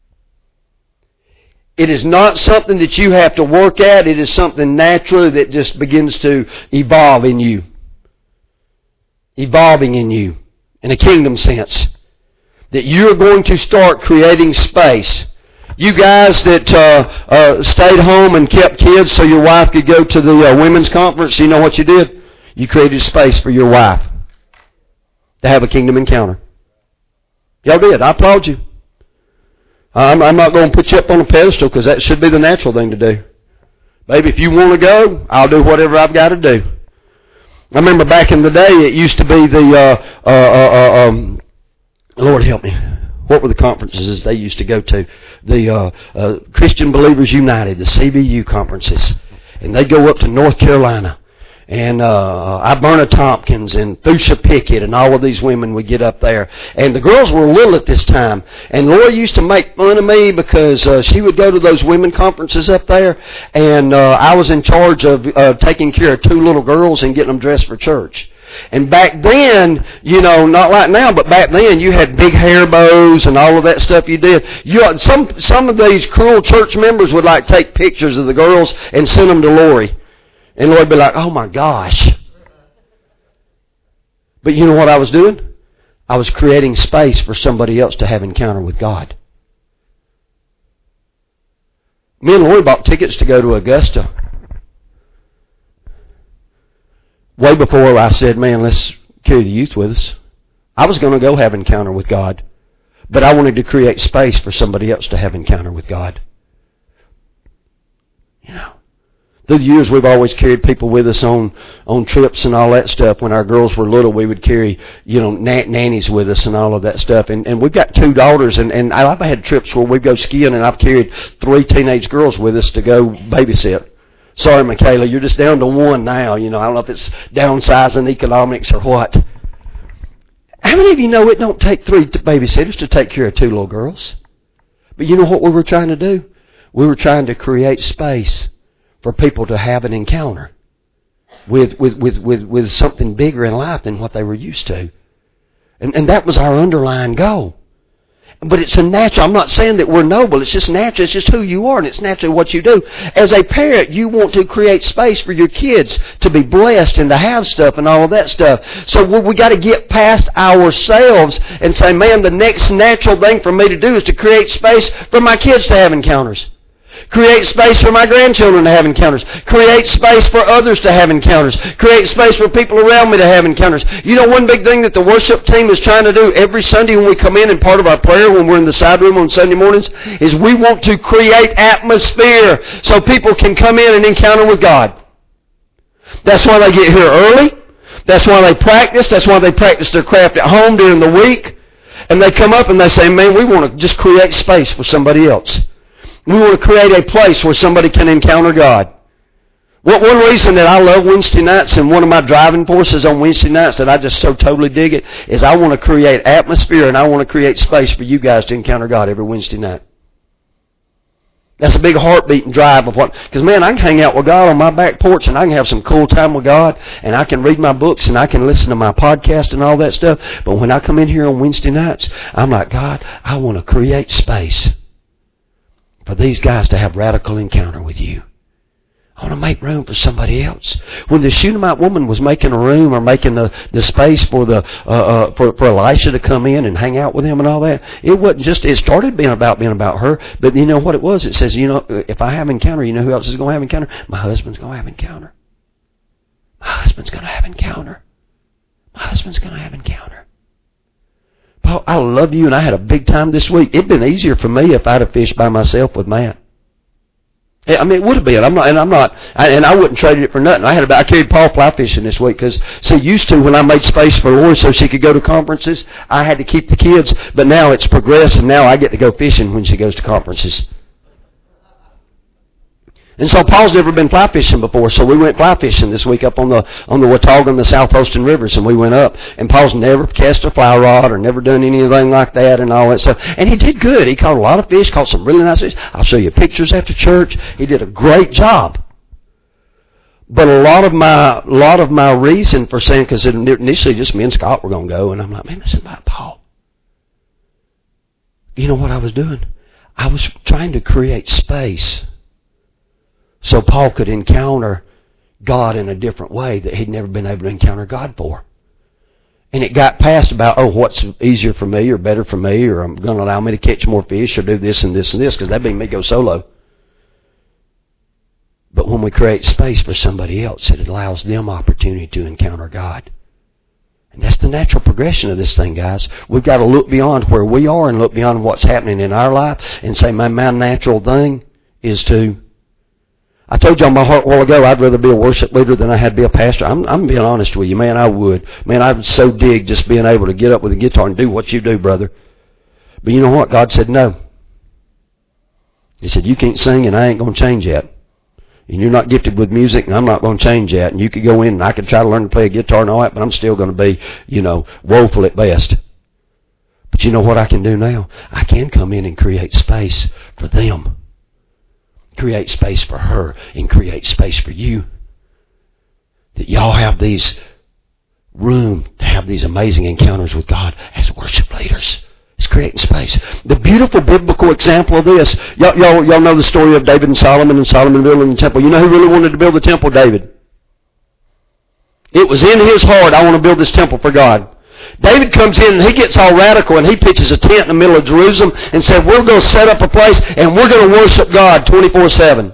[SPEAKER 1] It is not something that you have to work at. It is something naturally that just begins to evolve in you. Evolving in you, in a kingdom sense. That you're going to start creating space. You guys that uh, uh, stayed home and kept kids so your wife could go to the uh, women's conference, you know what you did? You created space for your wife to have a kingdom encounter. Y'all did. I applaud you. I'm, I'm not going to put you up on a pedestal because that should be the natural thing to do. Baby, if you want to go, I'll do whatever I've got to do. I remember back in the day, it used to be the, uh, uh, uh, um, Lord help me, what were the conferences they used to go to? The uh, uh, Christian Believers United, the C B U conferences. And they'd go up to North Carolina. And uh Iberna Tompkins and Thusha Pickett and all of these women would get up there. And the girls were little at this time. And Laura used to make fun of me because uh, she would go to those women conferences up there. And uh, I was in charge of uh, taking care of two little girls and getting them dressed for church. And back then, you know, not like now, but back then you had big hair bows and all of that stuff you did. You some some of these cruel church members would like take pictures of the girls and send them to Lori. And Lord would be like, oh my gosh. But you know what I was doing? I was creating space for somebody else to have encounter with God. Me and Lori bought tickets to go to Augusta. Way before I said, man, let's carry the youth with us. I was going to go have encounter with God. But I wanted to create space for somebody else to have encounter with God. You know. Through the years, we've always carried people with us on, on trips and all that stuff. When our girls were little, we would carry, you know, na- nannies with us and all of that stuff. And, and we've got two daughters, and, and I've had trips where we go skiing, and I've carried three teenage girls with us to go babysit. Sorry, Michaela, you're just down to one now. You know, I don't know if it's downsizing economics or what. How many of you know it don't take three babysitters to take care of two little girls? But you know what we were trying to do? We were trying to create space for people to have an encounter with, with, with, with, with something bigger in life than what they were used to. And, and that was our underlying goal. But it's a natural, I'm not saying that we're noble, it's just natural, it's just who you are, and it's naturally what you do. As a parent, you want to create space for your kids to be blessed and to have stuff and all of that stuff. So we, we got to get past ourselves and say, man, the next natural thing for me to do is to create space for my kids to have encounters. Create space for my grandchildren to have encounters. Create space for others to have encounters. Create space for people around me to have encounters. You know, one big thing that the worship team is trying to do every Sunday when we come in, and part of our prayer when we're in the side room on Sunday mornings, is we want to create atmosphere so people can come in and encounter with God. That's why they get here early. That's why they practice. That's why they practice their craft at home during the week. And they come up and they say, man, we want to just create space for somebody else. We want to create a place where somebody can encounter God. What one reason that I love Wednesday nights, and one of my driving forces on Wednesday nights that I just so totally dig it, is I want to create atmosphere and I want to create space for you guys to encounter God every Wednesday night. That's a big heartbeat and drive of what, because man, I can hang out with God on my back porch and I can have some cool time with God and I can read my books and I can listen to my podcast and all that stuff. But when I come in here on Wednesday nights, I'm like, God, I want to create space for these guys to have radical encounter with you. I want to make room for somebody else. When the Shunammite woman was making a room or making the, the space for the uh, uh, for, for Elisha to come in and hang out with him and all that, it wasn't just, it started being about being about her, but you know what it was? It says, you know, if I have encounter, you know who else is going to have encounter? My husband's going to have encounter. My husband's going to have encounter. My husband's going to have encounter. Paul, I love you, and I had a big time this week. It'd been easier for me if I'd have fished by myself with Matt. I mean, it would have been. I'm not, and I'm not, I, and I wouldn't trade it for nothing. I had about, I carried Paul fly fishing this week because, see, used to when I made space for Lori so she could go to conferences, I had to keep the kids. But now it's progressed, and now I get to go fishing when she goes to conferences. And so Paul's never been fly fishing before, so we went fly fishing this week up on the on the Watauga and the South Holston Rivers, and we went up. And Paul's never cast a fly rod or never done anything like that and all that stuff. And he did good. He caught a lot of fish, caught some really nice fish. I'll show you pictures after church. He did a great job. But a lot of my a lot of my reason for saying, because initially just me and Scott were going to go, and I'm like, man, this is about Paul. You know what I was doing? I was trying to create space so Paul could encounter God in a different way that he'd never been able to encounter God for. And it got past about, oh, what's easier for me or better for me, or I'm going to allow me to catch more fish or do this and this and this, because that'd be me go solo. But when we create space for somebody else, it allows them opportunity to encounter God. And that's the natural progression of this thing, guys. We've got to look beyond where we are and look beyond what's happening in our life and say, my, my natural thing is to... I told you on my heart a while ago, I'd rather be a worship leader than I had to be a pastor. I'm, I'm being honest with you, man. I would. Man, I would so dig just being able to get up with a guitar and do what you do, brother. But you know what? God said no. He said, you can't sing and I ain't going to change that. And you're not gifted with music and I'm not going to change that. And you could go in and I could try to learn to play a guitar and all that, but I'm still going to be, you know, woeful at best. But you know what I can do now? I can come in and create space for them. Create space for her and create space for you. That y'all have these room to have these amazing encounters with God as worship leaders. It's creating space. The beautiful biblical example of this, y'all, y'all, y'all know the story of David and Solomon and Solomon building the temple. You know who really wanted to build the temple? David. It was in his heart, I want to build this temple for God. David comes in and he gets all radical and he pitches a tent in the middle of Jerusalem and said, we're going to set up a place and we're going to worship God twenty-four seven.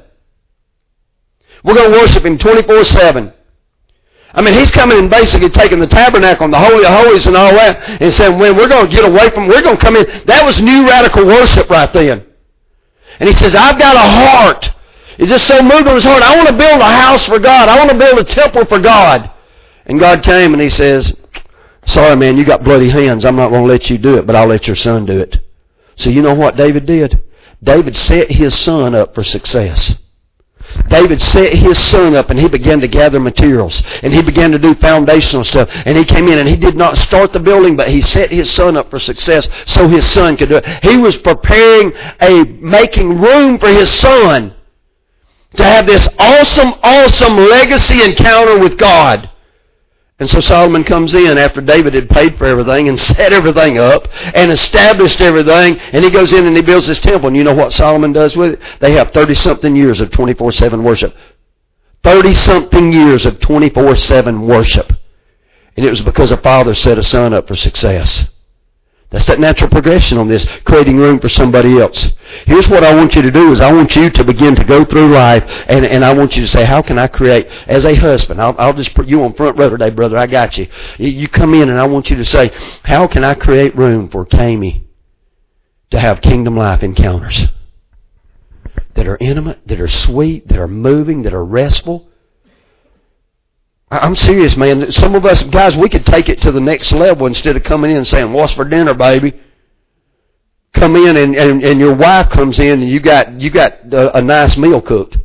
[SPEAKER 1] We're going to worship Him twenty-four seven. I mean, he's coming and basically taking the tabernacle and the Holy of Holies and all that and saying, when we're going to get away from, we're going to come in. That was new radical worship right then. And he says, I've got a heart. It's just so moved on his heart. I want to build a house for God. I want to build a temple for God. And God came and He says, sorry, man, you got bloody hands. I'm not going to let you do it, but I'll let your son do it. So you know what David did? David set his son up for success. David set his son up and he began to gather materials and he began to do foundational stuff. And he came in and he did not start the building, but he set his son up for success so his son could do it. He was preparing a, making room for his son to have this awesome, awesome legacy encounter with God. And so Solomon comes in after David had paid for everything and set everything up and established everything, and he goes in and he builds this temple. And you know what Solomon does with it? They have thirty-something years of twenty-four seven worship. thirty-something years of twenty-four seven worship. And it was because a father set a son up for success. That's that natural progression on this, creating room for somebody else. Here's what I want you to do is I want you to begin to go through life, and, and I want you to say, how can I create, as a husband, I'll, I'll just put you on front row today, brother, I got you. You come in and I want you to say, how can I create room for Kami to have kingdom life encounters that are intimate, that are sweet, that are moving, that are restful? I'm serious, man. Some of us guys, we could take it to the next level instead of coming in and saying, "What's for dinner, baby?" Come in and, and, and your wife comes in and you got you got a, a nice meal cooked.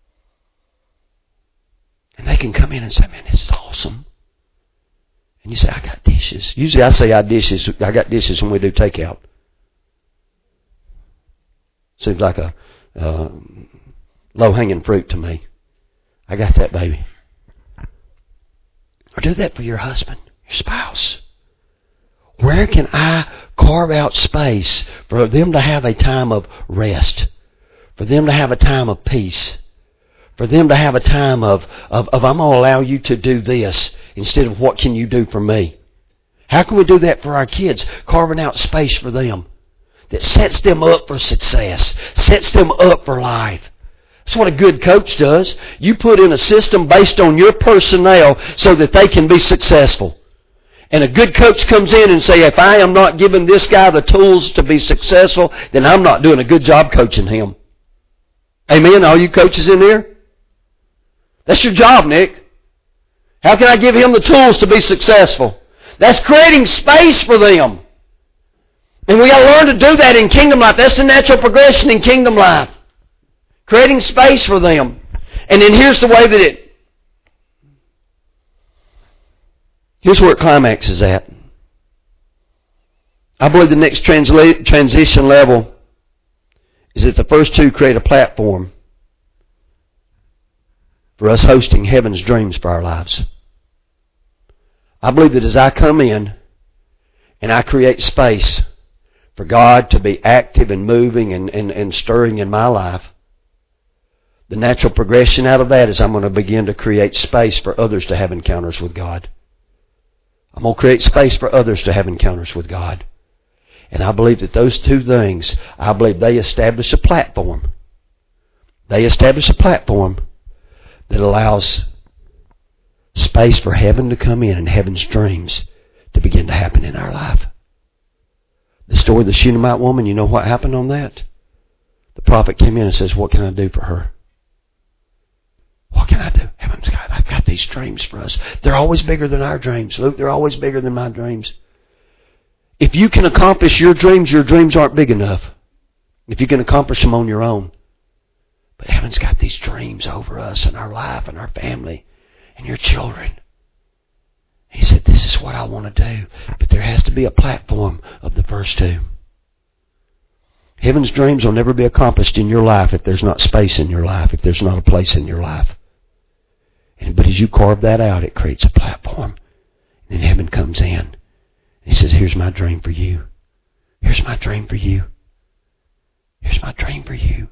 [SPEAKER 1] And they can come in and say, "Man, this is awesome." And you say, "I got dishes." Usually I say I dishes I got dishes when we do takeout. Seems like a uh, low hanging fruit to me. I got that, baby. Or do that for your husband, your spouse. Where can I carve out space for them to have a time of rest, for them to have a time of peace, for them to have a time of, of, of I'm going to allow you to do this instead of what can you do for me? How can we do that for our kids? Carving out space for them that sets them up for success, sets them up for life. That's what a good coach does. You put in a system based on your personnel so that they can be successful. And a good coach comes in and say, if I am not giving this guy the tools to be successful, then I'm not doing a good job coaching him. Amen? All you coaches in here? That's your job, Nick. How can I give him the tools to be successful? That's creating space for them. And we got to learn to do that in kingdom life. That's the natural progression in kingdom life. Creating space for them. And then here's the way that it, here's where it climaxes at. I believe the next transla- transition level is that the first two create a platform for us hosting heaven's dreams for our lives. I believe that as I come in and I create space for God to be active and moving and, and, and stirring in my life, the natural progression out of that is I'm going to begin to create space for others to have encounters with God. I'm going to create space for others to have encounters with God. And I believe that those two things, I believe they establish a platform. They establish a platform that allows space for heaven to come in and heaven's dreams to begin to happen in our life. The story of the Shunammite woman, you know what happened on that? The prophet came in and says, what can I do for her? What can I do? Heaven's God, I've got these dreams for us. They're always bigger than our dreams. Luke, they're always bigger than my dreams. If you can accomplish your dreams, your dreams aren't big enough. If you can accomplish them on your own. But heaven's got these dreams over us and our life and our family and your children. He said, this is what I want to do. But there has to be a platform of the first two. Heaven's dreams will never be accomplished in your life if there's not space in your life, if there's not a place in your life. And, but as you carve that out, it creates a platform. And then heaven comes in. And he says, here's my dream for you. Here's my dream for you. Here's my dream for you.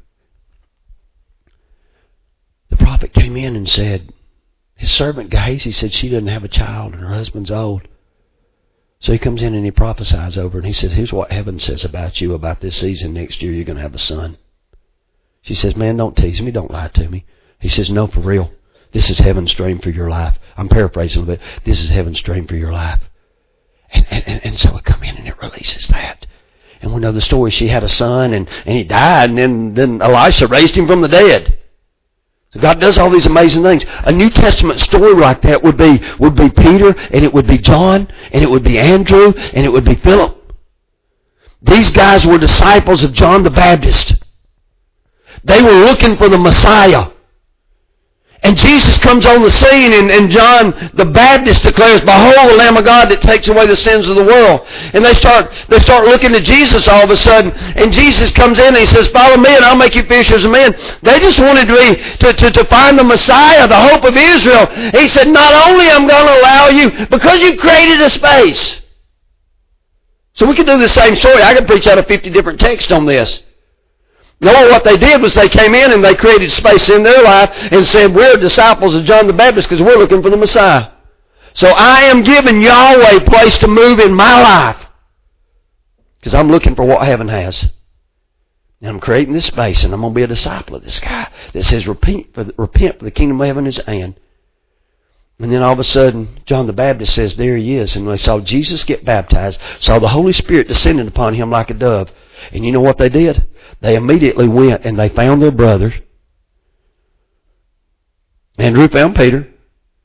[SPEAKER 1] The prophet came in and said, his servant Gehazi said she doesn't have a child and her husband's old. So he comes in and he prophesies over her and he says, here's what heaven says about you about this season next year. You're going to have a son. She says, man, don't tease me. Don't lie to me. He says, no, for real. This is heaven's dream for your life. I'm paraphrasing a little bit. This is heaven's dream for your life. And, and, and so it come in and it releases that. And we know the story. She had a son and, and he died and then, then Elisha raised him from the dead. So God does all these amazing things. A New Testament story like that would be, would be Peter and it would be John and it would be Andrew and it would be Philip. These guys were disciples of John the Baptist. They were looking for the Messiah. And Jesus comes on the scene and, and John the Baptist declares, behold the Lamb of God that takes away the sins of the world. And they start they start looking at Jesus all of a sudden. And Jesus comes in and he says, follow me and I'll make you fishers of men. They just wanted to, be, to, to, to find the Messiah, the hope of Israel. He said, not only I'm going to allow you, because you created a space. So we could do the same story. I could preach out of fifty different texts on this. No, what they did was they came in and they created space in their life and said, we're disciples of John the Baptist because we're looking for the Messiah. So I am giving Yahweh a place to move in my life because I'm looking for what heaven has. And I'm creating this space and I'm going to be a disciple of this guy that says, repent for the, repent for the kingdom of heaven is at hand. And then all of a sudden, John the Baptist says, there he is. And they saw Jesus get baptized, saw the Holy Spirit descending upon him like a dove. And you know what they did? They immediately went and they found their brother. Andrew found Peter. And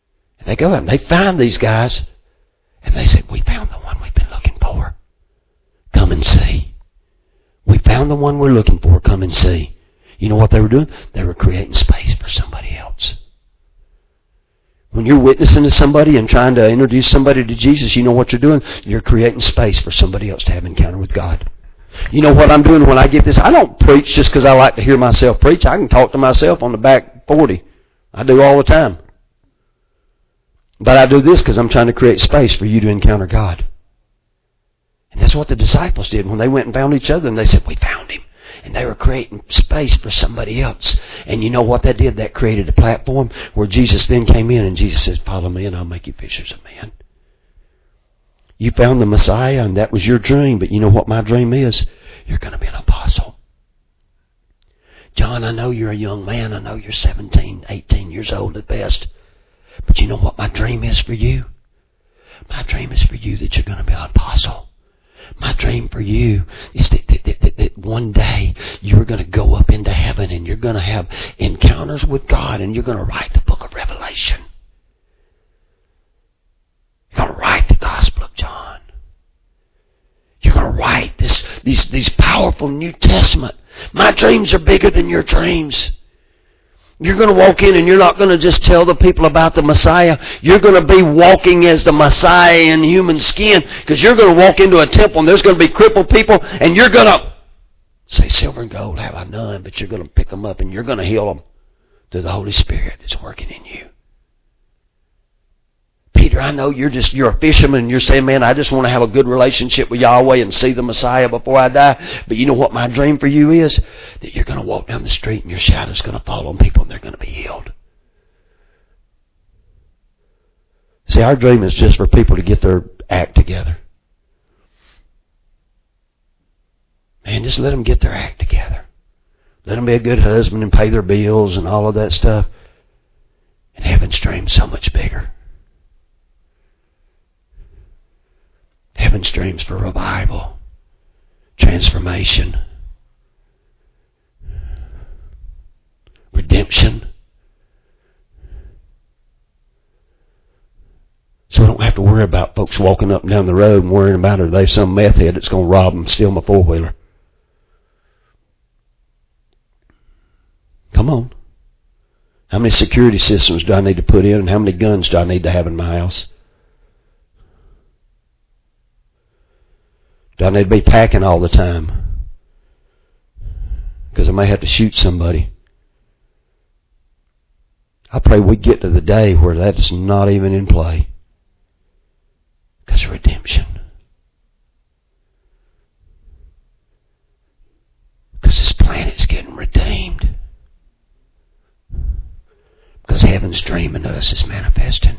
[SPEAKER 1] They go out and they find these guys, and they say, we found the one we've been looking for. Come and see. We found the one we're looking for. Come and see. You know what they were doing? They were creating space for somebody else. When you're witnessing to somebody and trying to introduce somebody to Jesus, you know what you're doing? You're creating space for somebody else to have an encounter with God. You know what I'm doing when I get this? I don't preach just because I like to hear myself preach. I can talk to myself on the back forty. I do all the time. But I do this because I'm trying to create space for you to encounter God. And that's what the disciples did when they went and found each other, and they said, we found him. And they were creating space for somebody else. And you know what that did? That created a platform where Jesus then came in, and Jesus says, follow me and I'll make you fishers of men. You found the Messiah and that was your dream, but you know what my dream is? You're going to be an apostle. John, I know you're a young man. I know you're seventeen, eighteen years old at best. But you know what my dream is for you? My dream is for you that you're going to be an apostle. My dream for you is that, that, that, that one day you're going to go up into heaven and you're going to have encounters with God and you're going to write the book of Revelation. You're going to write the Gospel of John. You're going to write this, these, these powerful New Testament. My dreams are bigger than your dreams. You're going to walk in and you're not going to just tell the people about the Messiah. You're going to be walking as the Messiah in human skin, because you're going to walk into a temple and there's going to be crippled people and you're going to say, silver and gold have I none, but you're going to pick them up and you're going to heal them through the Holy Spirit that's working in you. Peter, I know you're just, you're a fisherman and you're saying, man, I just want to have a good relationship with Yahweh and see the Messiah before I die. But you know what my dream for you is? That you're going to walk down the street and your shadow's going to fall on people and they're going to be healed. See, our dream is just for people to get their act together. Man, just let them get their act together. Let them be a good husband and pay their bills and all of that stuff. And heaven's dream's so much bigger. Heaven's dreams for revival, transformation, redemption. So I don't have to worry about folks walking up and down the road and worrying about are they some meth head that's going to rob them and steal my four-wheeler. Come on. How many security systems do I need to put in, and how many guns do I need to have in my house? Do I need to be packing all the time? Because I may have to shoot somebody. I pray we get to the day where that's not even in play. Because of redemption. Because this planet's getting redeemed. Because heaven's dream in us is manifesting.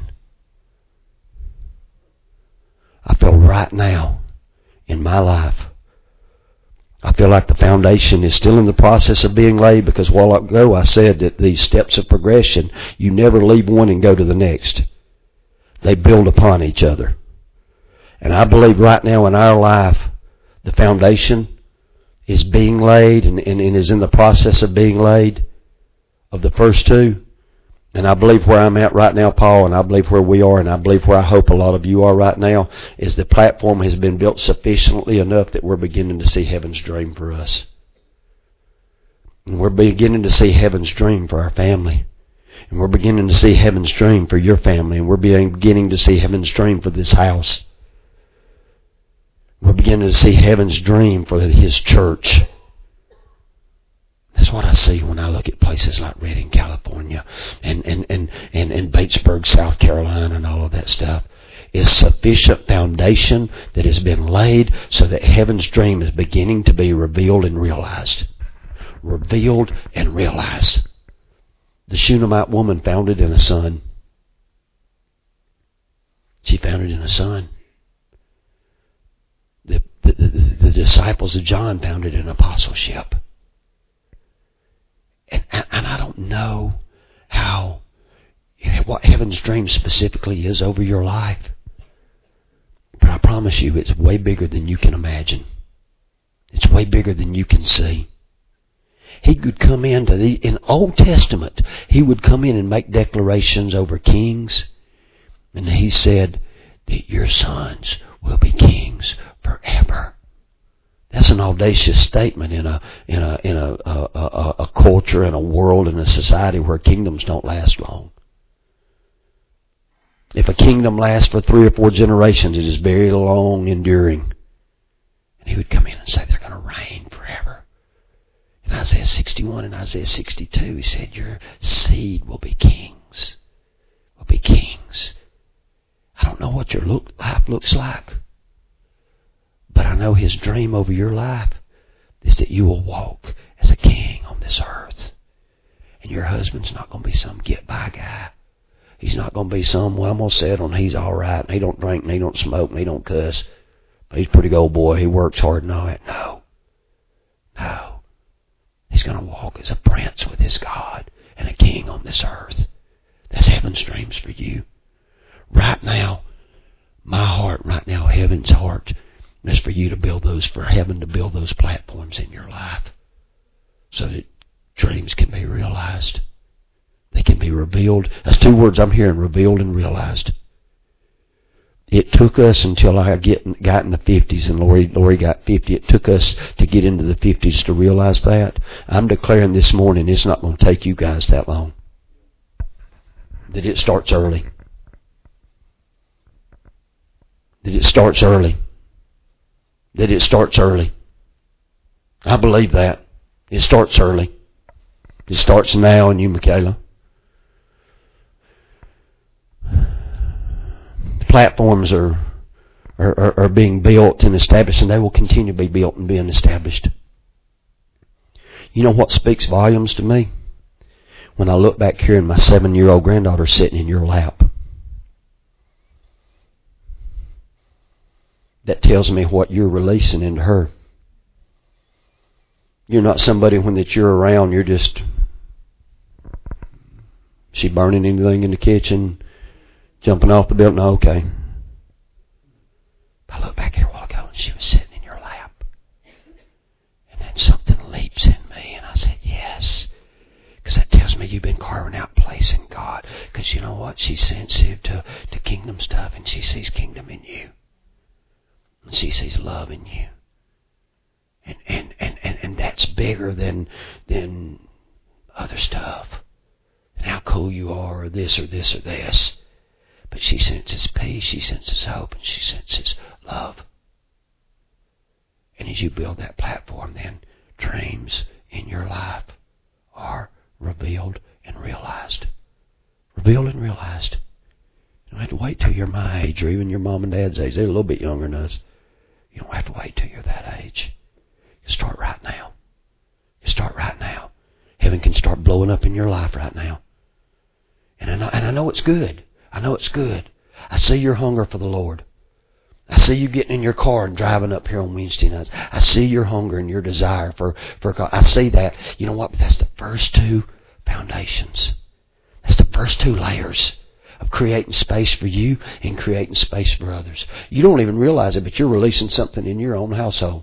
[SPEAKER 1] I feel right now, in my life, I feel like the foundation is still in the process of being laid, because a while ago I said that these steps of progression, you never leave one and go to the next. They build upon each other. And I believe right now in our life, the foundation is being laid and, and, and is in the process of being laid of the first two. And I believe where I'm at right now, Paul, and I believe where we are, and I believe where I hope a lot of you are right now, is the platform has been built sufficiently enough that we're beginning to see heaven's dream for us. And we're beginning to see heaven's dream for our family. And we're beginning to see heaven's dream for your family. And we're beginning to see heaven's dream for this house. We're beginning to see heaven's dream for His church. That's what I see when I look at places like Redding, California, and, and, and, and, and Batesburg, South Carolina, and all of that stuff. Is sufficient foundation that has been laid so that heaven's dream is beginning to be revealed and realized. Revealed and realized. The Shunammite woman found it in a son. She found it in a son. The, the, the, the disciples of John found it in apostleship. And, and, and I don't know how, what heaven's dream specifically is over your life. But I promise you, it's way bigger than you can imagine. It's way bigger than you can see. He could come into the, in Old Testament, He would come in and make declarations over kings. And He said that your sons will be kings forever. That's an audacious statement in a in a in a, a, a, a culture and a world and a society where kingdoms don't last long. If a kingdom lasts for three or four generations, it is very long enduring. And He would come in and say they're going to reign forever. In Isaiah sixty-one and Isaiah sixty-two, He said your seed will be kings. Will be kings. I don't know what your look, life looks like. But I know His dream over your life is that you will walk as a king on this earth. And your husband's not going to be some get-by guy. He's not going to be some, well, I'm going to settle and he's all right and he don't drink and he don't smoke and he don't cuss. But he's a pretty good old boy. He works hard and all that. No. No. He's going to walk as a prince with his God and a king on this earth. That's heaven's dreams for you. Right now, my heart, right now, heaven's heart, is for you to build those, for heaven to build those platforms in your life so that dreams can be realized. They can be revealed. That's two words I'm hearing, revealed and realized. It took us until I get, got in the fifties and Lori, Lori got fifty. It took us to get into the fifties to realize that. I'm declaring this morning it's not going to take you guys that long. That it starts early. That it starts early. That it starts early. I believe that. It starts early. It starts now in you, Michaela. The platforms are, are, are being built and established, and they will continue to be built and being established. You know what speaks volumes to me? When I look back here and my seven-year-old granddaughter sitting in your lap. That tells me what you're releasing into her. You're not somebody when that you're around, you're just, she burning anything in the kitchen, jumping off the building, okay. I looked back here a while ago and she was sitting in your lap. And then something leaps in me and I said, yes. Because that tells me you've been carving out place in God. Because you know what? She's sensitive to, to kingdom stuff and she sees kingdom in you. And she sees love in you. And and, and, and, and that's bigger than than other stuff. And how cool you are, or this or this or this. But she senses peace, she senses hope, and she senses love. And as you build that platform, then dreams in your life are revealed and realized. Revealed and realized. You don't have to wait till you're my age or even your mom and dad's age. They're a little bit younger than us. You don't have to wait till you're that age. You start right now. You start right now. Heaven can start blowing up in your life right now. And I know, and I know it's good. I know it's good. I see your hunger for the Lord. I see you getting in your car and driving up here on Wednesday nights. I see your hunger and your desire for, for God. I see that. You know what? But that's the first two foundations. That's the first two layers of creating space for you and creating space for others. You don't even realize it, but you're releasing something in your own household.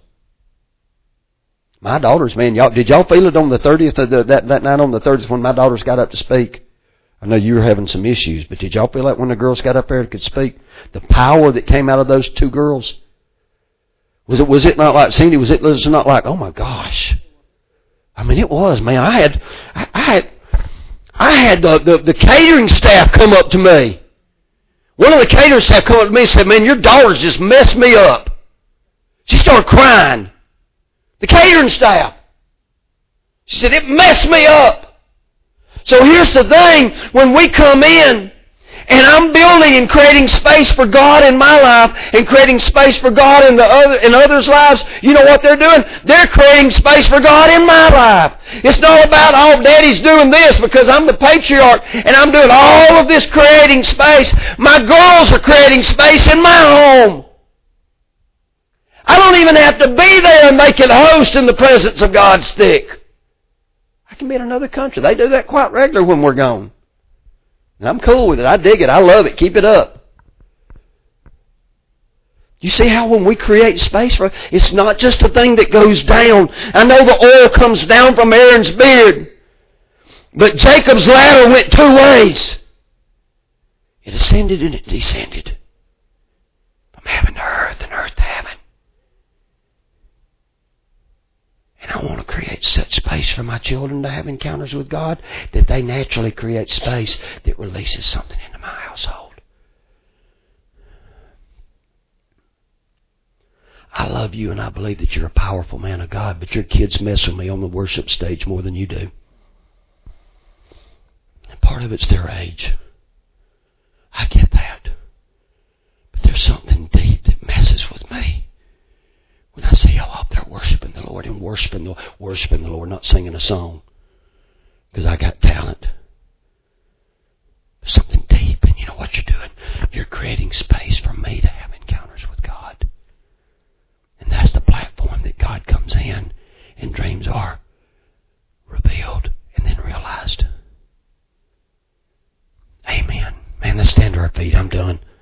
[SPEAKER 1] My daughters, man, y'all, did y'all feel it on the thirtieth, of the, that, that night on the thirtieth when my daughters got up to speak? I know you were having some issues, but did y'all feel that when the girls got up there and could speak? The power that came out of those two girls? Was it, was it not like, Cindy, was it, was it not like, oh my gosh. I mean, it was, man. I had, I, I had, I had the, the, the catering staff come up to me. One of the catering staff come up to me and said, man, your daughters just messed me up. She started crying. The catering staff. She said, it messed me up. So here's the thing, when we come in, and I'm building and creating space for God in my life, and creating space for God in the other in others' lives, you know what they're doing? They're creating space for God in my life. It's not about, oh, Daddy's doing this because I'm the patriarch, and I'm doing all of this creating space. My girls are creating space in my home. I don't even have to be there and make it host in the presence of God's stick. I can be in another country. They do that quite regular when we're gone. And I'm cool with it. I dig it. I love it. Keep it up. You see how when we create space for it, it's not just a thing that goes down. I know the oil comes down from Aaron's beard. But Jacob's ladder went two ways. It ascended and it descended. From heaven to earth and earth to heaven. And I want to create such space for my children to have encounters with God that they naturally create space that releases something into my household. I love you and I believe that you're a powerful man of God, but your kids mess with me on the worship stage more than you do. And part of it's their age. I get that. But there's something deep that messes with me. When I see y'all up there worshiping the Lord and worshiping the, worshiping the Lord, not singing a song. Because I got talent. There's something deep, and you know what you're doing? You're creating space for me to have encounters with God. And that's the platform that God comes in and dreams are revealed and then realized. Amen. Man, let's stand to our feet. I'm done.